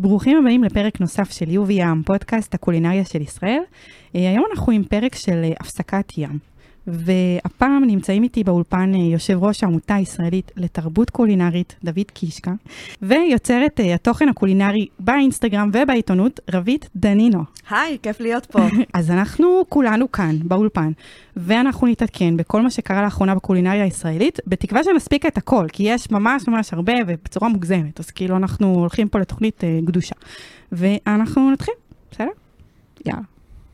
ברוכים הבאים לפרק נוסף של יובי ים, פודקאסט הקולינריה של ישראל. היום אנחנו עם פרק של הפסקת ים. והפעם נמצאים איתי באולפן יושב ראש העמותה הישראלית לתרבות קולינרית, דוד קישקה, ויוצרת התוכן הקולינרי באינסטגרם ובעיתונות, רבית דנינו. היי, כיף להיות פה. אז אנחנו כולנו כאן באולפן, ואנחנו נתעדכן בכל מה שקרה לאחרונה בקולינריה הישראלית, בתקווה שנספיק את הכל, כי יש ממש הרבה ובצורה מוגזמת, אז כאילו אנחנו הולכים פה לתוכנית גדושה. ואנחנו נתחיל, בסדר? יאללה.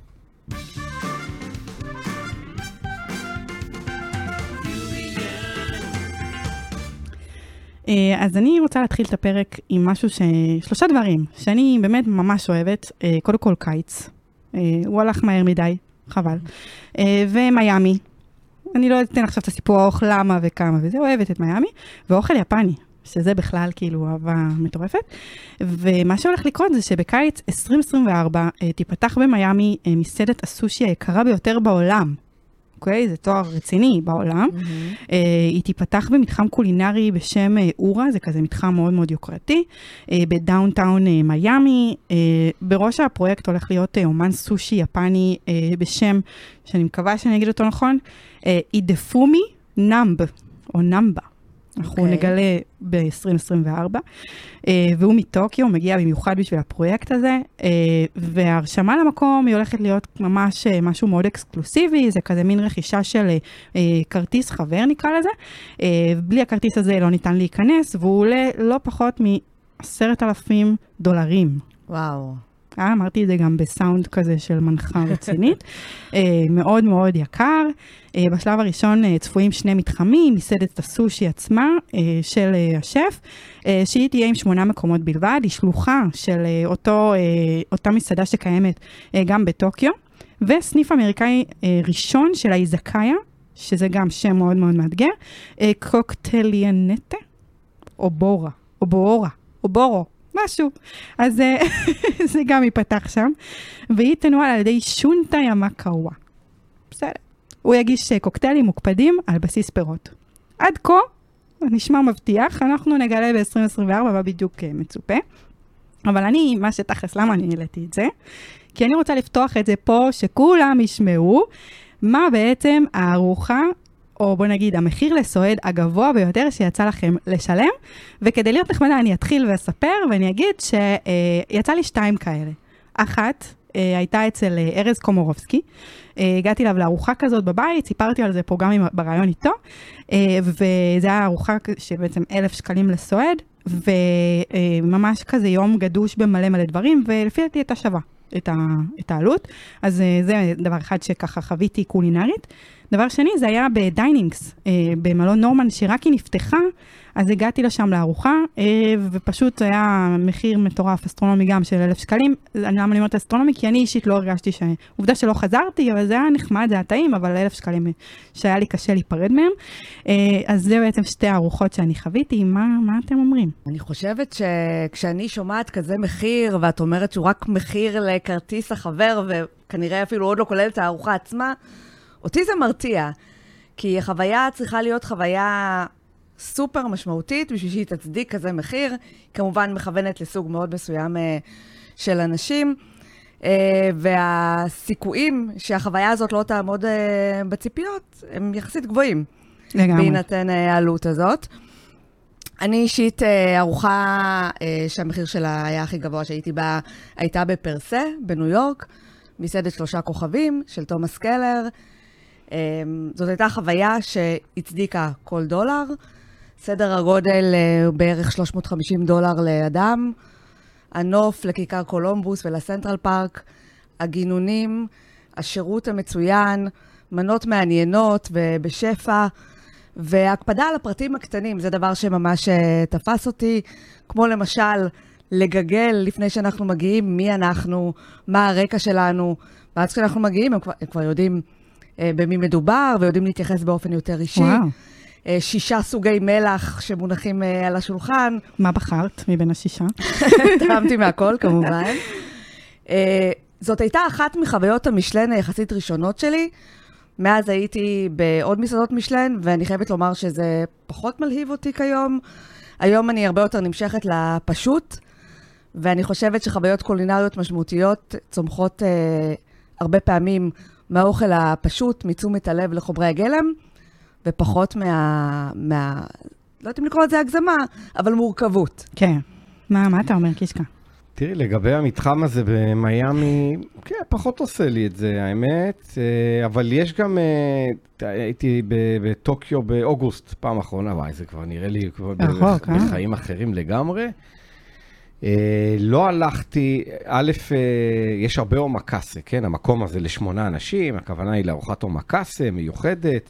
אז אני רוצה להתחיל את הפרק עם משהו שלושה דברים שאני באמת ממש אוהבת. קודם כל קיץ, הוא הלך מהר מדי, חבל. ומיימי, אני לא אתן עכשיו את הסיפור האוכל למה וכמה וזה, אוהבת את מיימי, ואוכל יפני, שזה בכלל כאילו אהבה מטורפת. ומה שהולך לקרות זה שבקיץ 2024 תיפתח במיימי מסעדת הסושי היקרה ביותר בעולם. אוקיי? זה תואר רציני בעולם. היא תיפתח במתחם קולינרי בשם אורה, זה כזה מתחם מאוד מאוד יוקרתי, בדאונטאון מיימי. בראש הפרויקט הולך להיות אומן סושי יפני בשם, שאני מקווה שאני אגיד אותו נכון, אידפומי נמב, או נמבה. אנחנו נגלה ב-2024, והוא מטוקיו, הוא מגיע במיוחד בשביל הפרויקט הזה, וההרשמה למקום היא הולכת להיות ממש משהו מאוד אקסקלוסיבי, זה כזה מין רכישה של כרטיס חבר נקרא לזה, בלי הכרטיס הזה לא ניתן להיכנס, והוא עולה לא פחות $10,000. וואו. אמרתי את זה גם בסאונד כזה של מנחה רצינית, מאוד מאוד יקר. בשלב הראשון צפויים 2 מתחמים, מסעדת הסושי עצמה של השף, שהיא תהיה עם 8 מקומות בלבד, היא שלוחה של אותה מסעדה שקיימת גם בטוקיו, וסניף אמריקאי ראשון של האיזקאיה, שזה גם שם מאוד מאוד מאתגר, קוקטליאנטה, או בורה, או בורה, או בורו. משהו. אז זה גם ייפתח שם. והיא תנוהל על ידי שונטה ימקאווה. בסדר. הוא יגיש קוקטיילים מוקפדים על בסיס פירות. עד כה, נשמע מבטיח, אנחנו נגלה ב-2024 מה בדיוק מצופה. אבל מה שתכלס, למה אני העליתי את זה? כי אני רוצה לפתוח את זה פה, שכולם ישמעו מה בעצם הארוחה, או בוא נגיד, המחיר לסועד הגבוה ביותר שיצא לכם לשלם, וכדי להיות נחמדה אני אתחיל ואספר, ואני אגיד שיצא לי 2 כאלה. אחת הייתה אצל ארז קומורובסקי, הגעתי אליו לארוחה כזאת בבית, סיפרתי על זה פה גם ברעיון איתו, וזה היה ארוחה שבעצם $1,000 לסועד, וממש כזה יום גדוש במלא מלא דברים, ולפי דעתי הייתה שווה את העלות, אז זה דבר אחד שככה חוויתי קולינרית. דבר שני, זה היה בדיינינגס, במלון נורמן, שרק היא נפתחה, אז הגעתי לשם לארוחה, ופשוט היה מחיר מטורף, אסטרונומי גם של $1,000. למה אני אומרת אסטרונומי? כי אני אישית לא הרגשתי עובדה שלא חזרתי, אבל זה היה נחמד, זה היה טעים, אבל $1,000 שהיה לי קשה להיפרד מהם. אז זה בעצם 2 הארוחות שאני חוויתי. מה אתם אומרים? אני חושבת שכשאני שומעת כזה מחיר, ואת אומרת שהוא רק מחיר לכרטיס החבר, וכנראה אפילו עוד לא כולל את הארוחה עצמה, אותי זה מרתיע, כי החוויה צריכה להיות חוויה סופר משמעותית, בשביל שהיא תצדיק כזה מחיר, כמובן מכוונת לסוג מאוד מסוים של אנשים, והסיכויים שהחוויה הזאת לא תעמוד בציפיות, הם יחסית גבוהים, בהינתן העלות הזאת. אני אישית ארוחה שהמחיר שלה היה הכי גבוה שהייתי בה, הייתה בפרסה, בניו יורק, מסעדת 3 כוכבים של תומאס קלר. זאת הייתה חוויה שהצדיקה כל $1. סדר הגודל בערך $350 לאדם. הנוף לכיכר קולומבוס ולסנטרל פארק, הגינונים, השירות המצוין, מנות מעניינות ובשפע, והקפדה על הפרטים הקטנים, זה דבר שממש תפס אותי, כמו למשל לגגל לפני שאנחנו מגיעים, מי אנחנו, מה הרקע שלנו, ואז כשאנחנו מגיעים הם כבר יודעים במי מדובר, ויודעים להתייחס באופן יותר אישי. וואו. 6 סוגי מלח שמונחים על השולחן. מה בחרת מבין 6? טעמתי מהכל, כמובן. זאת הייתה אחת מחוויות המשלן היחסית ראשונות שלי. מאז הייתי בעוד מסעדות משלן, ואני חייבת לומר שזה פחות מלהיב אותי כיום. היום אני הרבה יותר נמשכת לפשוט, ואני חושבת שחוויות קולינריות משמעותיות צומחות הרבה פעמים מהאוכל הפשוט, מתשומת הלב לחומרי הגלם, ופחות לא יודעים לקרוא את זה הגזמה, אבל מורכבות. כן. מה אתה אומר, קישקה? תראי, לגבי המתחם הזה במיימי, כן, פחות עושה לי את זה, האמת, אבל יש גם, הייתי בטוקיו באוגוסט, פעם אחרונה, וואי, זה כבר נראה לי בחיים אחרים לגמרי. לא הלכתי, א', יש הרבה אומקאסה, כן? המקום הזה ל8 אנשים, הכוונה היא לארוחת אומקאסה, מיוחדת.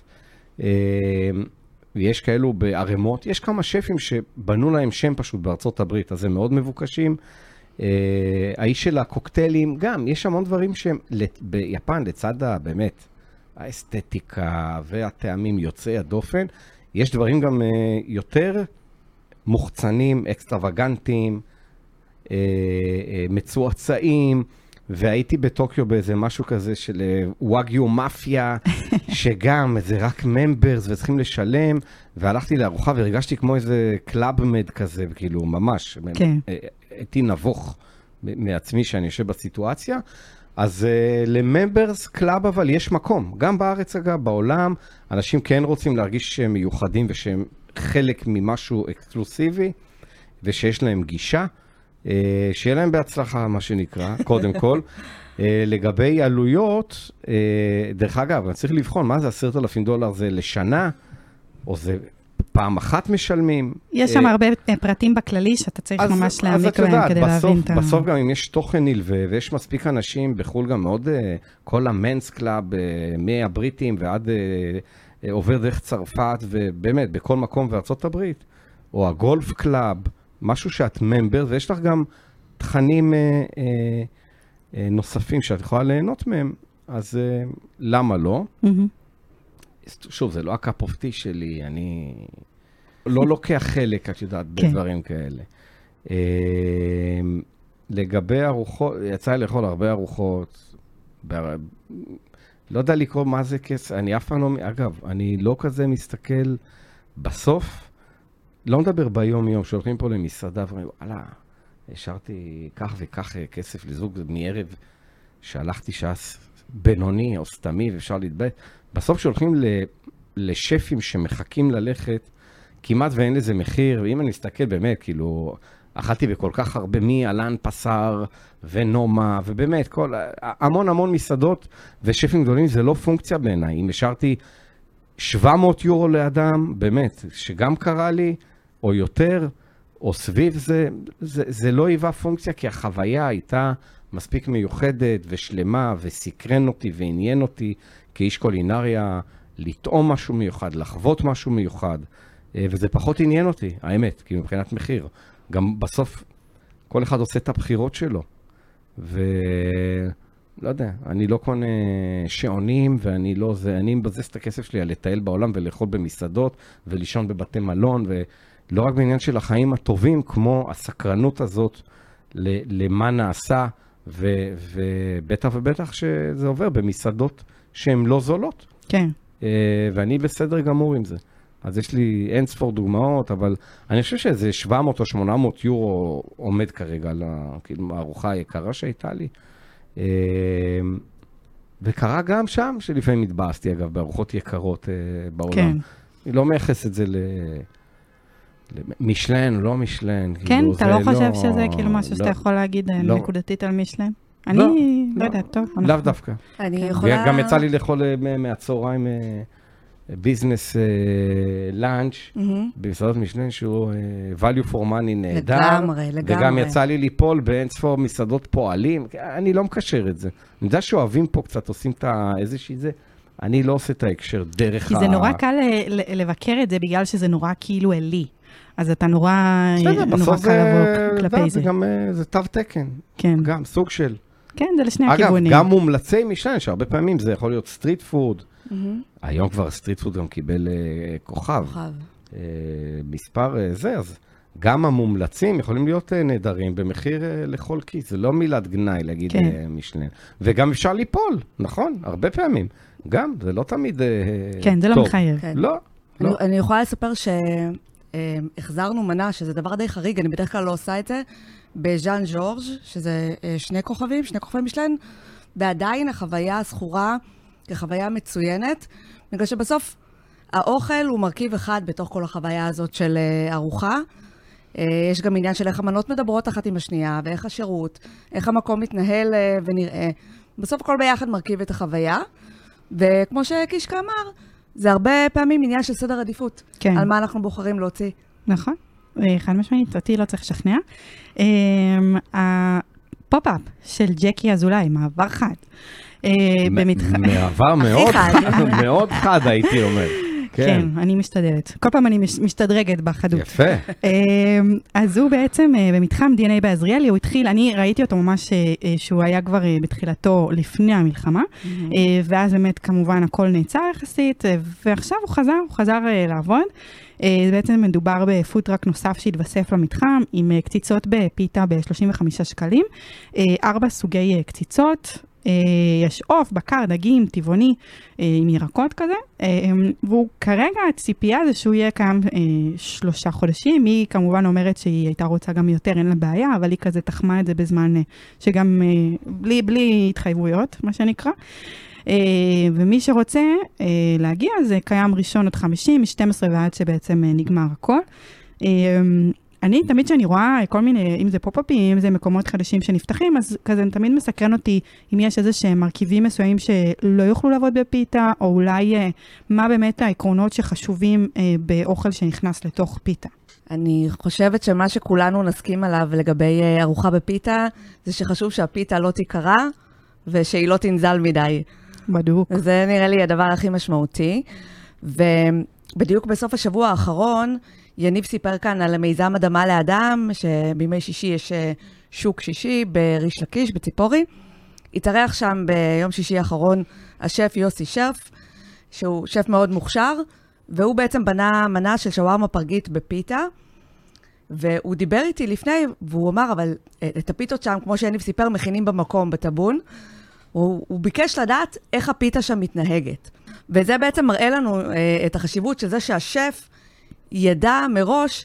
ויש כאלו בערימות, יש כמה שפים שבנו להם שם פשוט בארצות הברית, אז הם מאוד מבוקשים. האיש של הקוקטיילים, גם, יש המון דברים שהם ביפן, לצד באמת, האסתטיקה והטעמים יוצאי הדופן, יש דברים גם יותר מוחצנים, אקסטרווגנטיים, מצועצעים, והייתי בטוקיו באיזה משהו כזה של וואגיו מאפיה, שגם זה רק ממברס וצריכים לשלם, והלכתי לארוחה והרגשתי כמו איזה קלאב-מד כזה, כאילו ממש. כן. הייתי נבוך מעצמי שאני יושב בסיטואציה, אז לממברס קלאב אבל יש מקום, גם בארץ אגב, בעולם, אנשים כן רוצים להרגיש שהם מיוחדים ושהם חלק ממשהו אקסקלוסיבי, ושיש להם גישה, שיהיה להם בהצלחה, מה שנקרא, קודם כל. לגבי עלויות, דרך אגב, אני צריך לבחון, מה זה $10,000 זה לשנה, או זה פעם אחת משלמים? יש שם הרבה פרטים בכללי, שאתה צריך ממש להעמיק בהם כדי להבין את ה... בסוף גם אם יש תוכן נלווה, ויש מספיק אנשים בחול גם מאוד, כל המנס קלאב, מהבריטים ועד עובר דרך צרפת, ובאמת, בכל מקום בארצות הברית, או הגולף קלאב, משהו שאת ממבר, ויש לך גם תכנים נוספים שאת יכולה ליהנות מהם, אז למה לא? שוב, זה לא הקאפ אוף טי שלי, אני לא לוקח חלק, את יודעת, בדברים כאלה. לגבי ארוחות, יצא לי לאכול הרבה ארוחות, לא יודע לקרוא מה זה כסף, אני אף פעם לא, אגב, אני לא כזה מסתכל בסוף, לא מדבר ביום-יום, שהולכים פה למסעדה, ואומרים, וואלה, השארתי כך וכך כסף לזוג מערב, שהלכתי שעה בינוני או סתמי, ואפשר להתבט. בסוף שהולכים לשפים שמחכים ללכת, כמעט ואין לזה מחיר, ואם אני אסתכל באמת, כאילו, אכלתי בכל כך הרבה אלן פסר ונומה, ובאמת, המון מסעדות ושפים גדולים, זה לא פונקציה בעיניי. אם השארתי 700 יורו לאדם, באמת, שגם קרה לי, או יותר, או סביב זה לא היווה פונקציה, כי החוויה הייתה מספיק מיוחדת ושלמה, וסקרן אותי ועניין אותי, כאיש קולינריה, לטעום משהו מיוחד, לחוות משהו מיוחד, וזה פחות עניין אותי, האמת, כי מבחינת מחיר. גם בסוף, כל אחד עושה את הבחירות שלו, לא יודע, אני לא קונה שעונים, ואני לא זה, אני מבזז את הכסף שלי על לטייל בעולם ולאכול במסעדות, ולישון בבתי מלון, ולא רק בעניין של החיים הטובים, כמו הסקרנות הזאת למה נעשה, ובטח ובטח שזה עובר במסעדות שהן לא זולות. כן. ואני בסדר גמור עם זה. אז יש לי אין ספור דוגמאות, אבל אני חושב שזה 700 או 800 יורו עומד כרגע על הארוחה היקרה שהייתה לי. וקרה גם שם, שלפעמים התבאסתי, אגב, בארוחות יקרות בעולם. כן. אני לא מייחס את זה למשלן או לא משלן. כן, אתה לא חושב שזה כאילו משהו שאתה יכול להגיד נקודתית על משלן? אני לא יודעת, טוב. לאו דווקא. אני יכולה... גם יצא לי לאכול מהצהריים ביזנס לאנץ' במסעדות משלן שהוא value for money נהדר. לגמרי. וגם יצא לי ליפול באין ספור מסעדות פועלים. אני לא מקשר את זה. אני יודע שאוהבים פה קצת, עושים את איזושהי זה. אני לא עושה את ההקשר דרך כי זה נורא קל לבקר את זה בגלל שזה נורא כאילו אלי. אז אתה נורא קל לבוא כלפי זה. זה תו תקן. כן. גם סוג של. כן, זה לשני הכיוונים. אגב, גם מומלצי משלן, שהרבה פעמים זה יכול להיות סטריט פוד. היום כבר סטריט פוד גם קיבל כוכב. מספר זה, אז גם המומלצים יכולים להיות נהדרים במחיר לכל כיס. זה לא מילת גנאי להגיד משלן. וגם אפשר ליפול, נכון? הרבה פעמים. גם, זה לא תמיד טוב. כן, זה לא מחייב. לא. אני יכולה לספר שהחזרנו מנה, שזה דבר די חריג, אני בדרך כלל לא עושה את זה, בז'אן ז'ורג', שזה 2 כוכבים משלן, ועדיין החוויה הזכורה כחוויה מצוינת, בגלל שבסוף האוכל הוא מרכיב אחד בתוך כל החוויה הזאת של ארוחה. יש גם עניין של איך המנות מדברות אחת עם השנייה, ואיך השירות, איך המקום מתנהל ונראה. בסוף כל ביחד מרכיב את החוויה, וכמו שקישקה אמר, זה הרבה פעמים עניין של סדר עדיפות, כן. על מה אנחנו בוחרים להוציא. נכון, חד משמעית, אותי לא צריך לשכנע. הפופ-אפ של ג'קי אזולאי, מעבר חד. מעבר מאוד חד, מאוד חד הייתי אומר. כן, אני משתדלת. כל פעם אני משתדרגת בחדות. יפה. אז הוא בעצם במתחם DNA בעזריאלי, הוא התחיל, אני ראיתי אותו ממש שהוא היה כבר בתחילתו לפני המלחמה, ואז באמת כמובן הכל נעצר יחסית, ועכשיו הוא חזר לעבוד. בעצם מדובר בפוטראק נוסף שהתווסף למתחם, עם קציצות בפיתה ב-35 שקלים, 4 סוגי קציצות, יש עוף, בקר, דגים, טבעוני, עם ירקות כזה, והוא כרגע הציפייה זה שהוא יהיה קיים 3 חודשים, היא כמובן אומרת שהיא הייתה רוצה גם יותר, אין לה בעיה, אבל היא כזה תחמה את זה בזמן שגם בלי התחייבויות, מה שנקרא. ומי שרוצה להגיע, זה קיים ראשון עד 50, מ-12 ועד שבעצם נגמר הכל. אני תמיד שאני רואה כל מיני, אם זה פופ-אפים, אם זה מקומות חדשים שנפתחים, אז כזה תמיד מסקרן אותי אם יש איזה שהם מרכיבים מסוימים שלא יוכלו לעבוד בפיתה, או אולי מה באמת העקרונות שחשובים באוכל שנכנס לתוך פיתה. אני חושבת שמה שכולנו נסכים עליו לגבי ארוחה בפיתה, זה שחשוב שהפיתה לא תיקרא, ושהיא לא תנזל מדי. בדיוק. זה נראה לי הדבר הכי משמעותי. ובדיוק בסוף השבוע האחרון, יניב סיפר כאן על מיזם אדמה לאדם, שבימי שישי יש שוק שישי בריש לקיש, בציפורי. התארח שם ביום שישי האחרון השף יוסי שרף, שהוא שף מאוד מוכשר, והוא בעצם בנה מנה של שווארמה פרגית בפיתה, והוא דיבר איתי לפני, והוא אמר, אבל את הפיתות שם, כמו שיניב סיפר, מכינים במקום, בטבון. הוא ביקש לדעת איך הפיתה שם מתנהגת. וזה בעצם מראה לנו את החשיבות של זה שהשף ידע מראש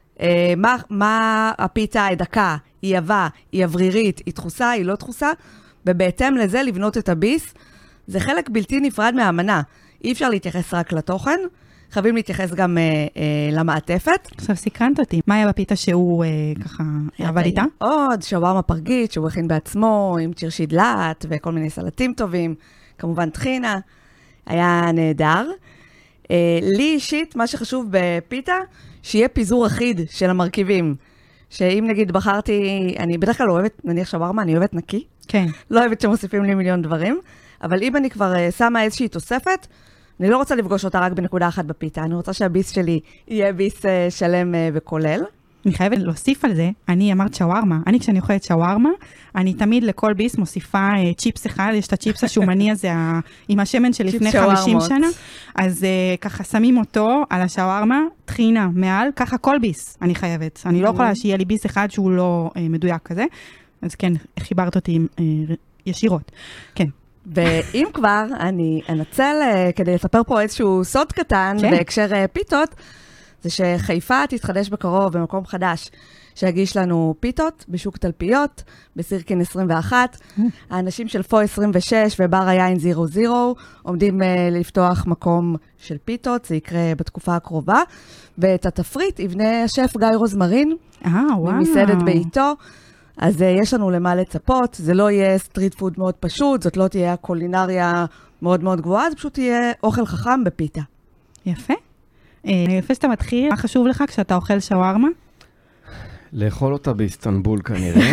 מה הפיתה הדקה, היא עבה, היא אוורירית, היא דחוסה, היא לא דחוסה, ובהתאם לזה לבנות את הביס. זה חלק בלתי נפרד מהאמנה. אי אפשר להתייחס רק לתוכן, חייבים להתייחס גם למעטפת. עכשיו סקרנת אותי, מה היה בפיתה שהוא ככה עבד איתה? עוד שווארמה פרגית שהוא הכין בעצמו, עם צ'יר שידלת וכל מיני סלטים טובים, כמובן טחינה, היה נהדר. לי אישית, מה שחשוב בפיתה, שיהיה פיזור אחיד של המרכיבים. שאם נגיד בחרתי, אני בדרך כלל אוהבת, נניח שווארמה, אני אוהבת נקי. כן. לא אוהבת שמוסיפים לי מיליון דברים, אבל אם אני כבר שמה איזושהי תוספת, אני לא רוצה לפגוש אותה רק בנקודה אחת בפיתה, אני רוצה שהביס שלי יהיה ביס שלם וכולל. אני חייבת להוסיף על זה, אני אמרת שווארמה, כשאני אוכלת שווארמה, אני תמיד לכל ביס מוסיפה צ'יפס אחד, יש את הצ'יפס השומני הזה, עם השמן של לפני 50 שנה, אז ככה שמים אותו על השווארמה, טחינה מעל, ככה כל ביס אני חייבת. אני לא יכולה שיהיה לי ביס אחד שהוא לא מדויק כזה, אז כן, חיברת אותי ישירות, כן. ואם כבר, אני אנצל כדי לספר פה איזשהו סוד קטן בהקשר פיתות, זה שחיפה תתחדש בקרוב במקום חדש, שיגיש לנו פיתות בשוק תלפיות, בסירקין 21. האנשים של פו 26 ובר היין 00 עומדים לפתוח מקום של פיתות, זה יקרה בתקופה הקרובה, ואת התפריט יבנה השף גיא רוזמרין, ממסעדת ביתו. אז יש לנו למה לצפות, זה לא יהיה סטריט פוד מאוד פשוט, זאת לא תהיה קולינריה מאוד מאוד גבוהה, זה פשוט יהיה אוכל חכם בפיתה. יפה. יפה שאתה מתחיל, מה חשוב לך כשאתה אוכל שווארמה? לאכול אותה באיסטנבול כנראה,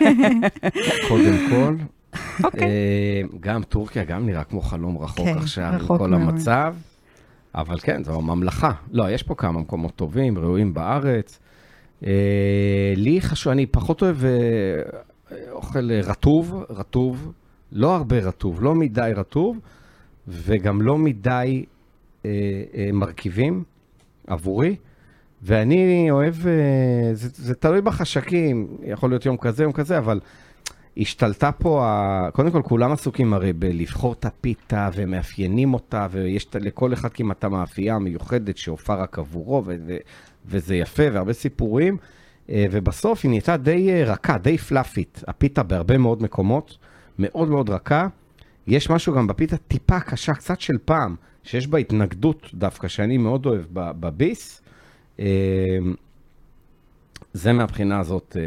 קודם כל. גם טורקיה, גם נראה כמו חלום רחוק עכשיו, עם כל המצב. אבל כן, זו ממלכה. לא, יש פה כמה מקומות טובים, ראויים בארץ. לי חשוב, אני פחות אוהב אוכל רטוב, לא הרבה רטוב, לא מדי רטוב, וגם לא מדי מרכיבים עבורי, ואני אוהב, זה תלוי בחשקים, יכול להיות יום כזה, אבל השתלטה פה, קודם כל כולם עסוקים הרי בלבחור את הפיתה ומאפיינים אותה, ויש לכל אחד כמעט המאפייה המיוחדת שהופעה רק עבורו, וזה יפה והרבה סיפורים. ובסוף היא נהייתה די רכה, די פלאפית. הפיתה בהרבה מאוד מקומות, מאוד מאוד רכה. יש משהו גם בפיתה טיפה קשה, קצת של פעם, שיש בה התנגדות דווקא, שאני מאוד אוהב בביס. זה מהבחינה הזאת,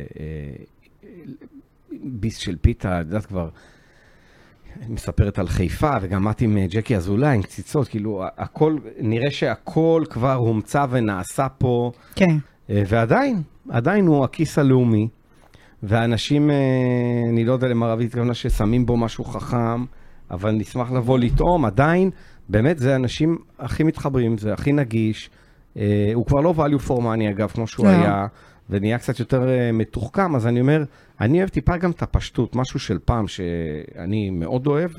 ביס של פיתה, יודעת כבר, מספרת על חיפה, וגם מת עם ג'קי אזולאי, עם קציצות, כאילו, הכל, נראה שהכל כבר הומצא ונעשה פה. כן. ועדיין הוא הכיס הלאומי, והאנשים, אני לא יודע למה רבי התכוונה, ששמים בו משהו חכם, אבל נשמח לבוא לטעום, עדיין, באמת זה האנשים הכי מתחברים, זה הכי נגיש, הוא כבר לא value for money אגב, כמו שהוא היה, ונהיה קצת יותר מתוחכם, אז אני אומר, אני אוהב טיפה גם את הפשטות, משהו של פעם שאני מאוד אוהב.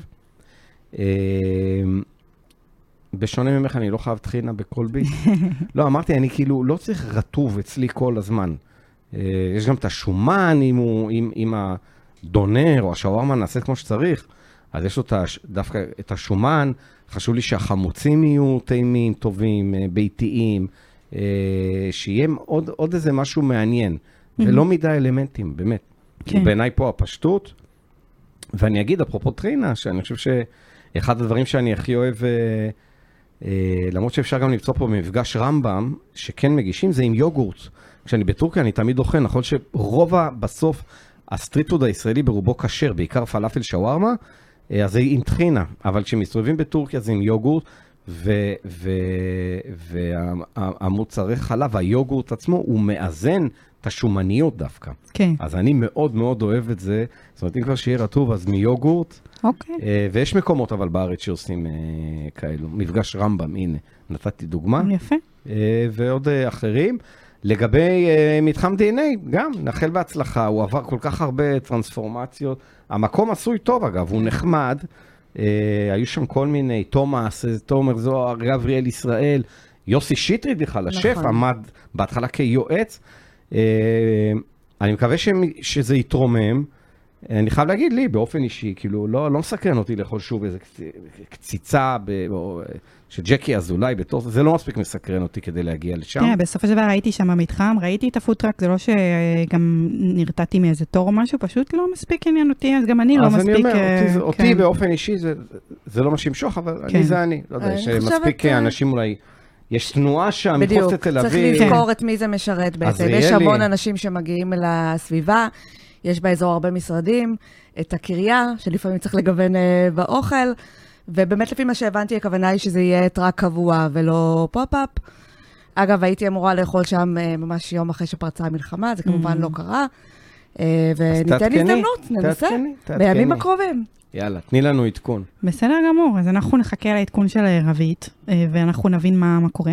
בשונה ממך, אני לא חייב תחינה בכל ביס. לא, אמרתי, אני כאילו לא צריך רטוב אצלי כל הזמן. יש גם את השומן, אם הדונר או השווארמה נעשית כמו שצריך, אז יש לו דווקא את השומן, חשוב לי שהחמוצים יהיו טעימים, טובים, ביתיים, שיהיה עוד איזה משהו מעניין, ולא מדי אלמנטים, באמת. בעיניי פה הפשטות, ואני אגיד, אפרופו טחינה, שאני חושב שאחד הדברים שאני הכי אוהב, למרות שאפשר גם למצוא פה במפגש רמב"ם, שכן מגישים, זה עם יוגורט. כשאני בטורקיה, אני תמיד אוכל, נכון שרוב בסוף, הסטריט פוד הישראלי ברובו כשר, בעיקר פלאפל שווארמה, אז זה עם טחינה, אבל כשמסתובבים בטורקיה זה עם יוגורט, והמוצרי חלב, היוגורט עצמו, הוא מאזן את השומניות דווקא. כן. אז אני מאוד מאוד אוהב את זה, זאת אומרת, אם כבר שיהיה רטוב, אז מיוגורט. אוקיי. ויש מקומות אבל בארץ שעושים כאלו, מפגש רמב"ם, הנה, נתתי דוגמה. יפה. ועוד אחרים. לגבי מתחם DNA, גם, נחל בהצלחה, הוא עבר כל כך הרבה טרנספורמציות. המקום עשוי טוב, אגב, הוא נחמד. היו שם כל מיני, תומאס, תומר זוהר, גבריאל ישראל, יוסי שטרית בכלל, השף, עמד בהתחלה כיועץ. אני מקווה שזה יתרומם. אני חייב להגיד לי, באופן אישי, כאילו, לא מסקרן אותי לאכול שוב איזה קציצה של ג'קי אזולאי בתור, זה לא מספיק מסקרן אותי כדי להגיע לשם. כן, בסופו של דבר ראיתי שם במתחם, ראיתי את הפוטרק, זה לא שגם נרתעתי מאיזה תור או משהו, פשוט לא מספיק עניין אותי, אז גם אני לא מספיק... אז אני אומר, אותי באופן אישי זה לא מה שימשוך, אבל אני זה אני. לא יודע, שמספיק אנשים אולי... יש תנועה שם, מחוץ לתל אביב. צריך לזכור את מי זה משרת בעצם. יש המון אנשים שמגיעים לסביבה, יש באזור הרבה משרדים, את הקריה, שלפעמים צריך לגוון באוכל, ובאמת לפי מה שהבנתי, הכוונה היא שזה יהיה טרק קבוע ולא פופ-אפ. אגב, הייתי אמורה לאכול שם ממש יום אחרי שפרצה המלחמה, זה כמובן לא קרה. וניתן הזדמנות, ננסה, בימים הקרובים. יאללה, תני לנו עדכון. בסדר גמור, אז אנחנו נחכה לעדכון של רבית, ואנחנו נבין מה קורה.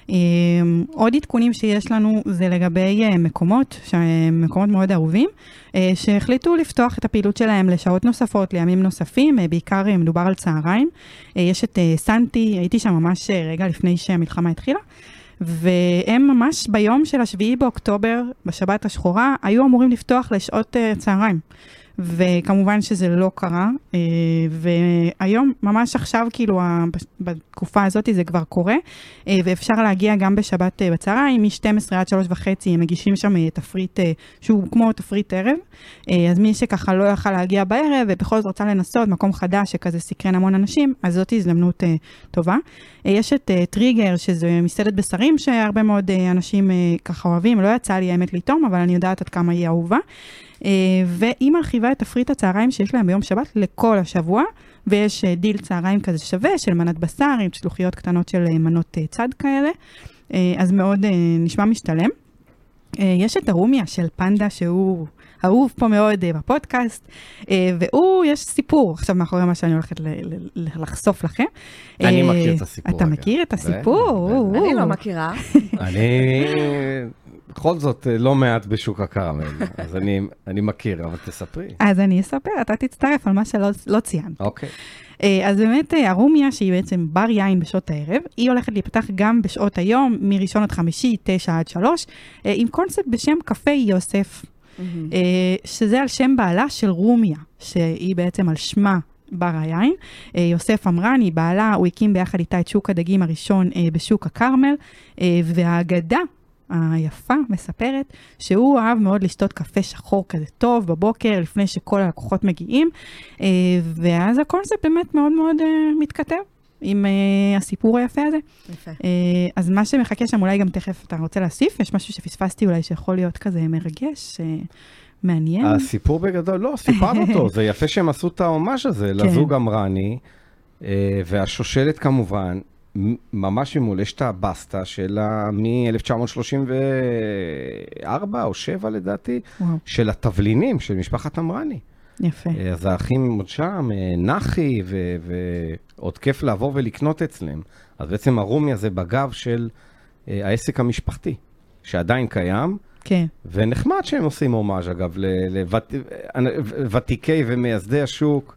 עוד עדכונים שיש לנו זה לגבי מקומות מאוד אהובים, שהחליטו לפתוח את הפעילות שלהם לשעות נוספות, לימים נוספים, בעיקר מדובר על צהריים. יש את סנטי, הייתי שם ממש רגע לפני שהמלחמה התחילה, והם ממש ביום של 7 באוקטובר, בשבת השחורה, היו אמורים לפתוח לשעות צהריים. וכמובן שזה לא קרה, והיום, ממש עכשיו, כאילו, בתקופה הזאת זה כבר קורה, ואפשר להגיע גם בשבת בצהריים, מ-12 עד 3:30, הם מגישים שם תפריט, שהוא כמו תפריט ערב, אז מי שככה לא יוכל להגיע בערב, ובכל זאת רוצה לנסות מקום חדש, שכזה סקרן המון אנשים, אז זאת הזדמנות טובה. יש את טריגר, שזה מסעדת בשרים, שהרבה מאוד אנשים ככה אוהבים, לא יצא לי האמת לטעום, אבל אני יודעת עד כמה היא אהובה. והיא מרחיבה את תפריט הצהריים שיש להם ביום שבת לכל השבוע, ויש דיל צהריים כזה שווה של מנת בשר, עם שלוחיות קטנות של מנות צד כאלה, אז מאוד נשמע משתלם. יש את הרומיה של פנדה שהוא אהוב פה מאוד בפודקאסט, והוא, יש סיפור עכשיו מאחורי מה שאני הולכת לחשוף לכם. אני מכיר את הסיפור. אתה מכיר את הסיפור? אני לא מכירה. אני... בכל זאת לא מעט בשוק הקרמל, אז אני מכיר, אבל תספרי. אז אני אספר, אתה תצטרף על מה שלא ציינת. אוקיי. אז באמת הרומיה, שהיא בעצם בר יין בשעות הערב, היא הולכת להיפתח גם בשעות היום, מראשון עד חמישי, 9 עד 3, עם קונספט בשם קפה יוסף, שזה על שם בעלה של רומיה, שהיא בעצם על שמה בר היין. יוסף אמרני, בעלה, הוא הקים ביחד איתה את שוק הדגים הראשון בשוק הקרמל, והאגדה, היפה מספרת שהוא אהב מאוד לשתות קפה שחור כזה טוב בבוקר, לפני שכל הלקוחות מגיעים, ואז הקונספט באמת מאוד מאוד מתכתב עם הסיפור היפה הזה. יפה. אז מה שמחכה שם, אולי גם תכף אתה רוצה להוסיף, יש משהו שפספסתי אולי שיכול להיות כזה מרגש, מעניין. הסיפור בגדול, לא, סיפרנו אותו, זה יפה שהם עשו את ההומאז' הזה, לזוג אמרני, והשושלת כמובן, ממש ממול, יש את הבסטה שלה מ-1934 או 7 לדעתי, של התבלינים של משפחת אמרני. יפה. אז האחים עוד שם, נחי, ועוד כיף לעבור ולקנות אצלם. אז בעצם הרומי הזה בגב של העסק המשפחתי, שעדיין קיים, כן. ונחמד שהם עושים הומאז' אגב, לוותיקי ומייסדי השוק.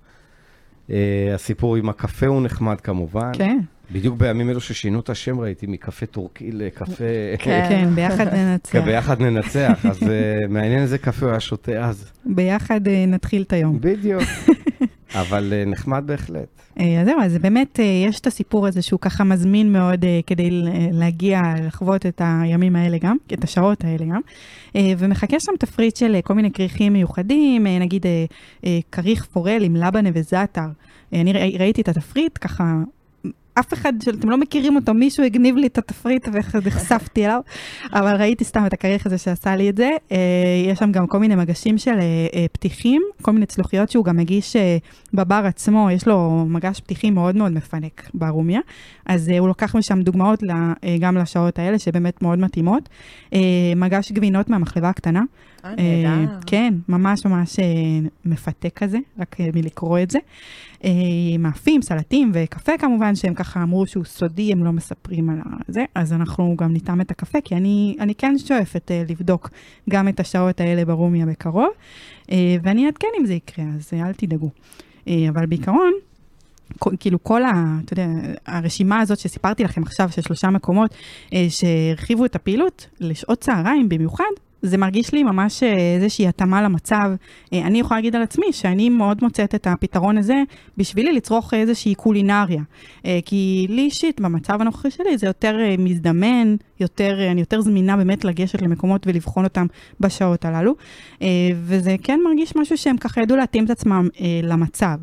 הסיפור עם הקפה הוא נחמד כמובן. כן. בדיוק בימים אלו ששינו את השם ראיתי, מקפה טורקי לקפה... כן, ביחד ננצח. ביחד ננצח, אז מעניין איזה קפה הוא היה שותה אז. ביחד נתחיל את היום. בדיוק, אבל נחמד בהחלט. אז זהו, אז באמת יש את הסיפור הזה שהוא ככה מזמין מאוד כדי להגיע, לחוות את הימים האלה גם, את השעות האלה גם, ומחכה שם תפריט של כל מיני כריכים מיוחדים, נגיד כריך פורל עם לבנה וזאטר. אני ראיתי את התפריט ככה, אף אחד שאתם לא מכירים אותו, מישהו הגניב לי את התפריט ונחשפתי אליו, אבל ראיתי סתם את הכריך הזה שעשה לי את זה. יש שם גם כל מיני מגשים של פתיחים, כל מיני צלוחיות שהוא גם מגיש בבר עצמו, יש לו מגש פתיחים מאוד מאוד מפנק ברומיה, אז הוא לוקח משם דוגמאות גם לשעות האלה שבאמת מאוד מתאימות. מגש גבינות מהמחלבה הקטנה. נהדר. כן, ממש ממש מפתה כזה, רק מלקרוא את זה. מאפים, סלטים וקפה כמובן, שהם ככה אמרו שהוא סודי, הם לא מספרים על זה, אז אנחנו גם ניתן את הקפה, כי אני כן שואפת לבדוק גם את השעות האלה ברומיה בקרוב, ואני אעדכן אם זה יקרה, אז אל תדאגו. אבל בעיקרון, כאילו כל אתה יודע, הרשימה הזאת שסיפרתי לכם עכשיו, של 3 מקומות שהרחיבו את הפעילות, לשעות צהריים במיוחד, זה מרגיש לי ממש איזושהי התאמה למצב. אני יכולה להגיד על עצמי שאני מאוד מוצאת את הפתרון הזה בשבילי לצרוך איזושהי קולינריה. כי לי אישית, במצב הנוכחי שלי, זה יותר מזדמן, אני יותר זמינה באמת לגשת למקומות ולבחון אותם בשעות הללו. וזה כן מרגיש משהו שהם ככה ידעו להתאים את עצמם למצב.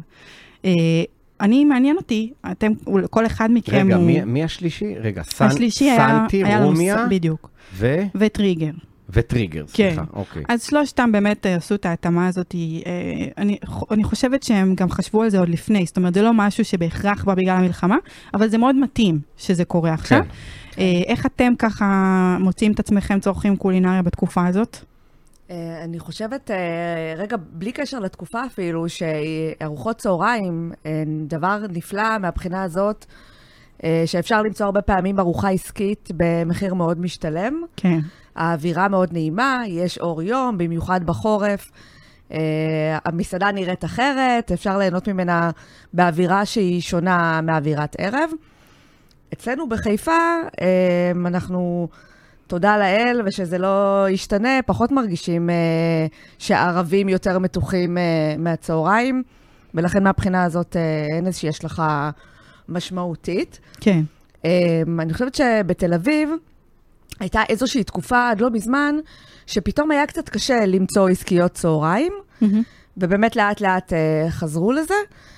מעניין אותי, כל אחד מכם רגע, הוא... מי השלישי? רגע, השלישי סנטי, רומיה, בדיוק. וטריגר. וטריגר, סליחה, אוקיי. אז שלושתם באמת עשו את ההתאמה הזאת, אני חושבת שהם גם חשבו על זה עוד לפני, זאת אומרת, זה לא משהו שבהכרח בא בגלל המלחמה, אבל זה מאוד מתאים שזה קורה עכשיו. איך אתם ככה מוצאים את עצמכם צורכים קולינריה בתקופה הזאת? אני חושבת, רגע, בלי קשר לתקופה אפילו, שארוחות צהריים, דבר נפלא מהבחינה הזאת, שאפשר למצוא הרבה פעמים ארוחה עסקית במחיר מאוד משתלם. כן. האווירה מאוד נעימה, יש אור יום, במיוחד בחורף. המסעדה נראית אחרת, אפשר ליהנות ממנה באווירה שהיא שונה מאווירת ערב. אצלנו בחיפה, אנחנו, תודה לאל, ושזה לא ישתנה, פחות מרגישים שהערבים יותר מתוחים מהצהריים, ולכן מהבחינה הזאת אין איזושהי השלכה משמעותית. כן. אני חושבת שבתל אביב הייתה איזושהי תקופה עד לא מזמן, שפתאום היה קצת קשה למצוא עסקיות צהריים, ובאמת לאט לאט חזרו לזה,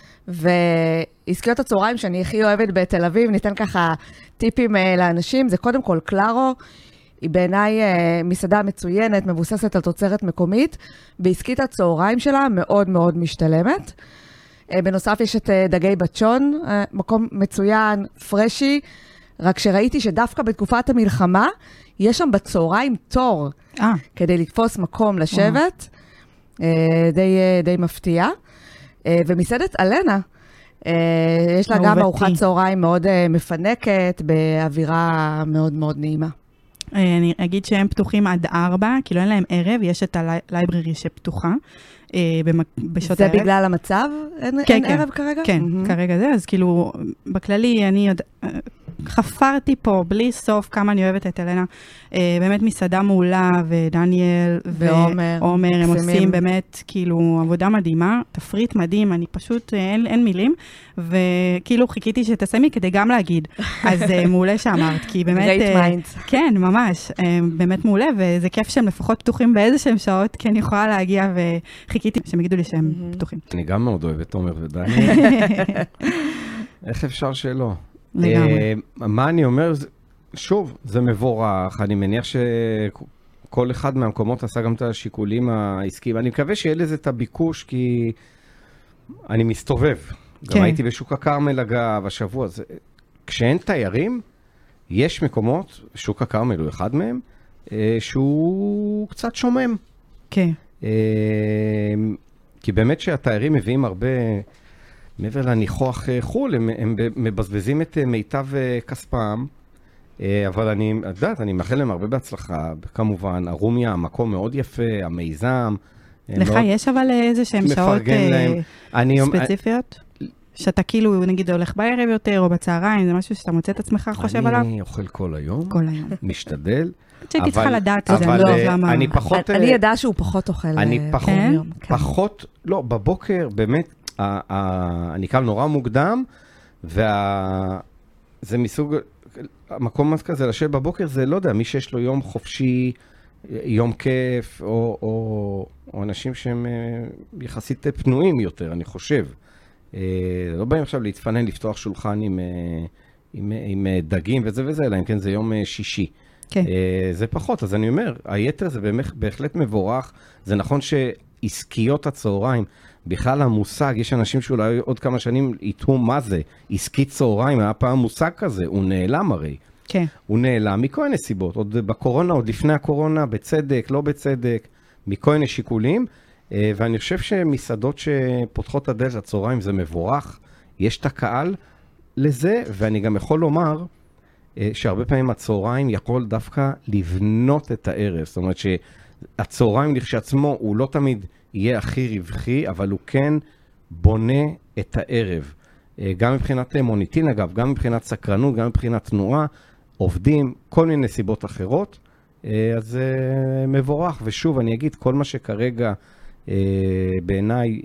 ועסקיות הצהריים שאני הכי אוהבת בתל אביב, ניתן ככה טיפים לאנשים, זה קודם כל קלארו, היא בעיניי מסעדה מצוינת, מבוססת על תוצרת מקומית, בעסקית הצהריים שלה מאוד מאוד משתלמת. בנוסף יש את דגי בצ'ון, מקום מצוין, פרשי, רק שראיתי שדווקא בתקופת המלחמה, יש שם בצהריים תור, כדי לתפוס מקום לשבת, די מפתיע. ומסעדת אלנה, יש לה גם ארוחת צהריים מאוד מפנקת, באווירה מאוד מאוד נעימה. אני אגיד שהם פתוחים עד 4, כאילו אין להם ערב, יש את הלייבררי שפתוחה. בשעות זה הערב. בגלל המצב? אין ערב כרגע? כן, כרגע זה, אז כאילו, בכללי, אני חפרתי פה בלי סוף כמה אני אוהבת את אלנה. באמת מסעדה מעולה, ודניאל ועומר, הם עושים באמת כאילו עבודה מדהימה, תפריט מדהים, אני פשוט, אין מילים, וכאילו חיכיתי שתסיימי כדי גם להגיד. אז מעולה שאמרת, כי באמת... Great minds. כן, ממש, באמת מעולה, וזה כיף שהם לפחות פתוחים באיזה שהם שעות, כי אני יכולה להגיע וחיכיתי שהם יגידו לי שהם פתוחים. אני גם מאוד אוהב את עומר ודניאל. איך אפשר שלא? לגמרי. מה אני אומר? שוב, זה מבורך. אני מניח שכל אחד מהמקומות עשה גם את השיקולים העסקיים. אני מקווה שיהיה לזה את הביקוש, כי אני מסתובב. גם הייתי בשוק הכרמל אגב, השבוע. כשאין תיירים, יש מקומות, שוק הכרמל הוא אחד מהם, שהוא קצת שומם. כן. כי באמת שהתיירים מביאים הרבה... מעבר לניחוח חול, הם מבזבזים את מיטב כספם, אבל אני מאחל להם הרבה בהצלחה, כמובן, הרומיה, המקום מאוד יפה, המיזם. לך יש אבל איזה שהם שעות ספציפיות? שאתה כאילו, נגיד, הולך בערב יותר, או בצהריים, זה משהו שאתה מוצא את עצמך חושב עליו? אני אוכל כל היום. כל היום. משתדל. שהייתי צריכה לדעת את זה, אני פחות... אני ידעה שהוא פחות אוכל. אני פחות, לא, בבוקר, באמת, אני קם נורא מוקדם, זה מסוג, המקום כזה לשבת בבוקר, זה לא יודע, מי שיש לו יום חופשי, יום כיף, או אנשים שהם יחסית פנויים יותר, אני חושב. לא באים עכשיו להתפנן, לפתוח שולחן עם דגים וזה, אלא אם כן זה יום שישי. כן. זה פחות, אז אני אומר, היתר זה בהחלט מבורך, זה נכון שעסקיות הצהריים, בכלל המושג, יש אנשים שאולי עוד כמה שנים יתאו מה זה, עסקית צהריים, היה פעם מושג כזה, הוא נעלם הרי. כן. הוא נעלם מכל מיני סיבות, עוד בקורונה, עוד לפני הקורונה, בצדק, לא בצדק, מכל מיני שיקולים, ואני חושב שמסעדות שפותחות הדלת הצהריים זה מבורך, יש את הקהל לזה, ואני גם יכול לומר שהרבה פעמים הצהריים יכול דווקא לבנות את הערב, זאת אומרת שהצהריים לכשעצמו הוא לא תמיד יהיה הכי רווחי, אבל הוא כן בונה את הערב. גם מבחינת מוניטין אגב, גם מבחינת סקרנות, גם מבחינת תנועה, עובדים, כל מיני סיבות אחרות, אז זה מבורך. ושוב, אני אגיד, כל מה שכרגע בעיניי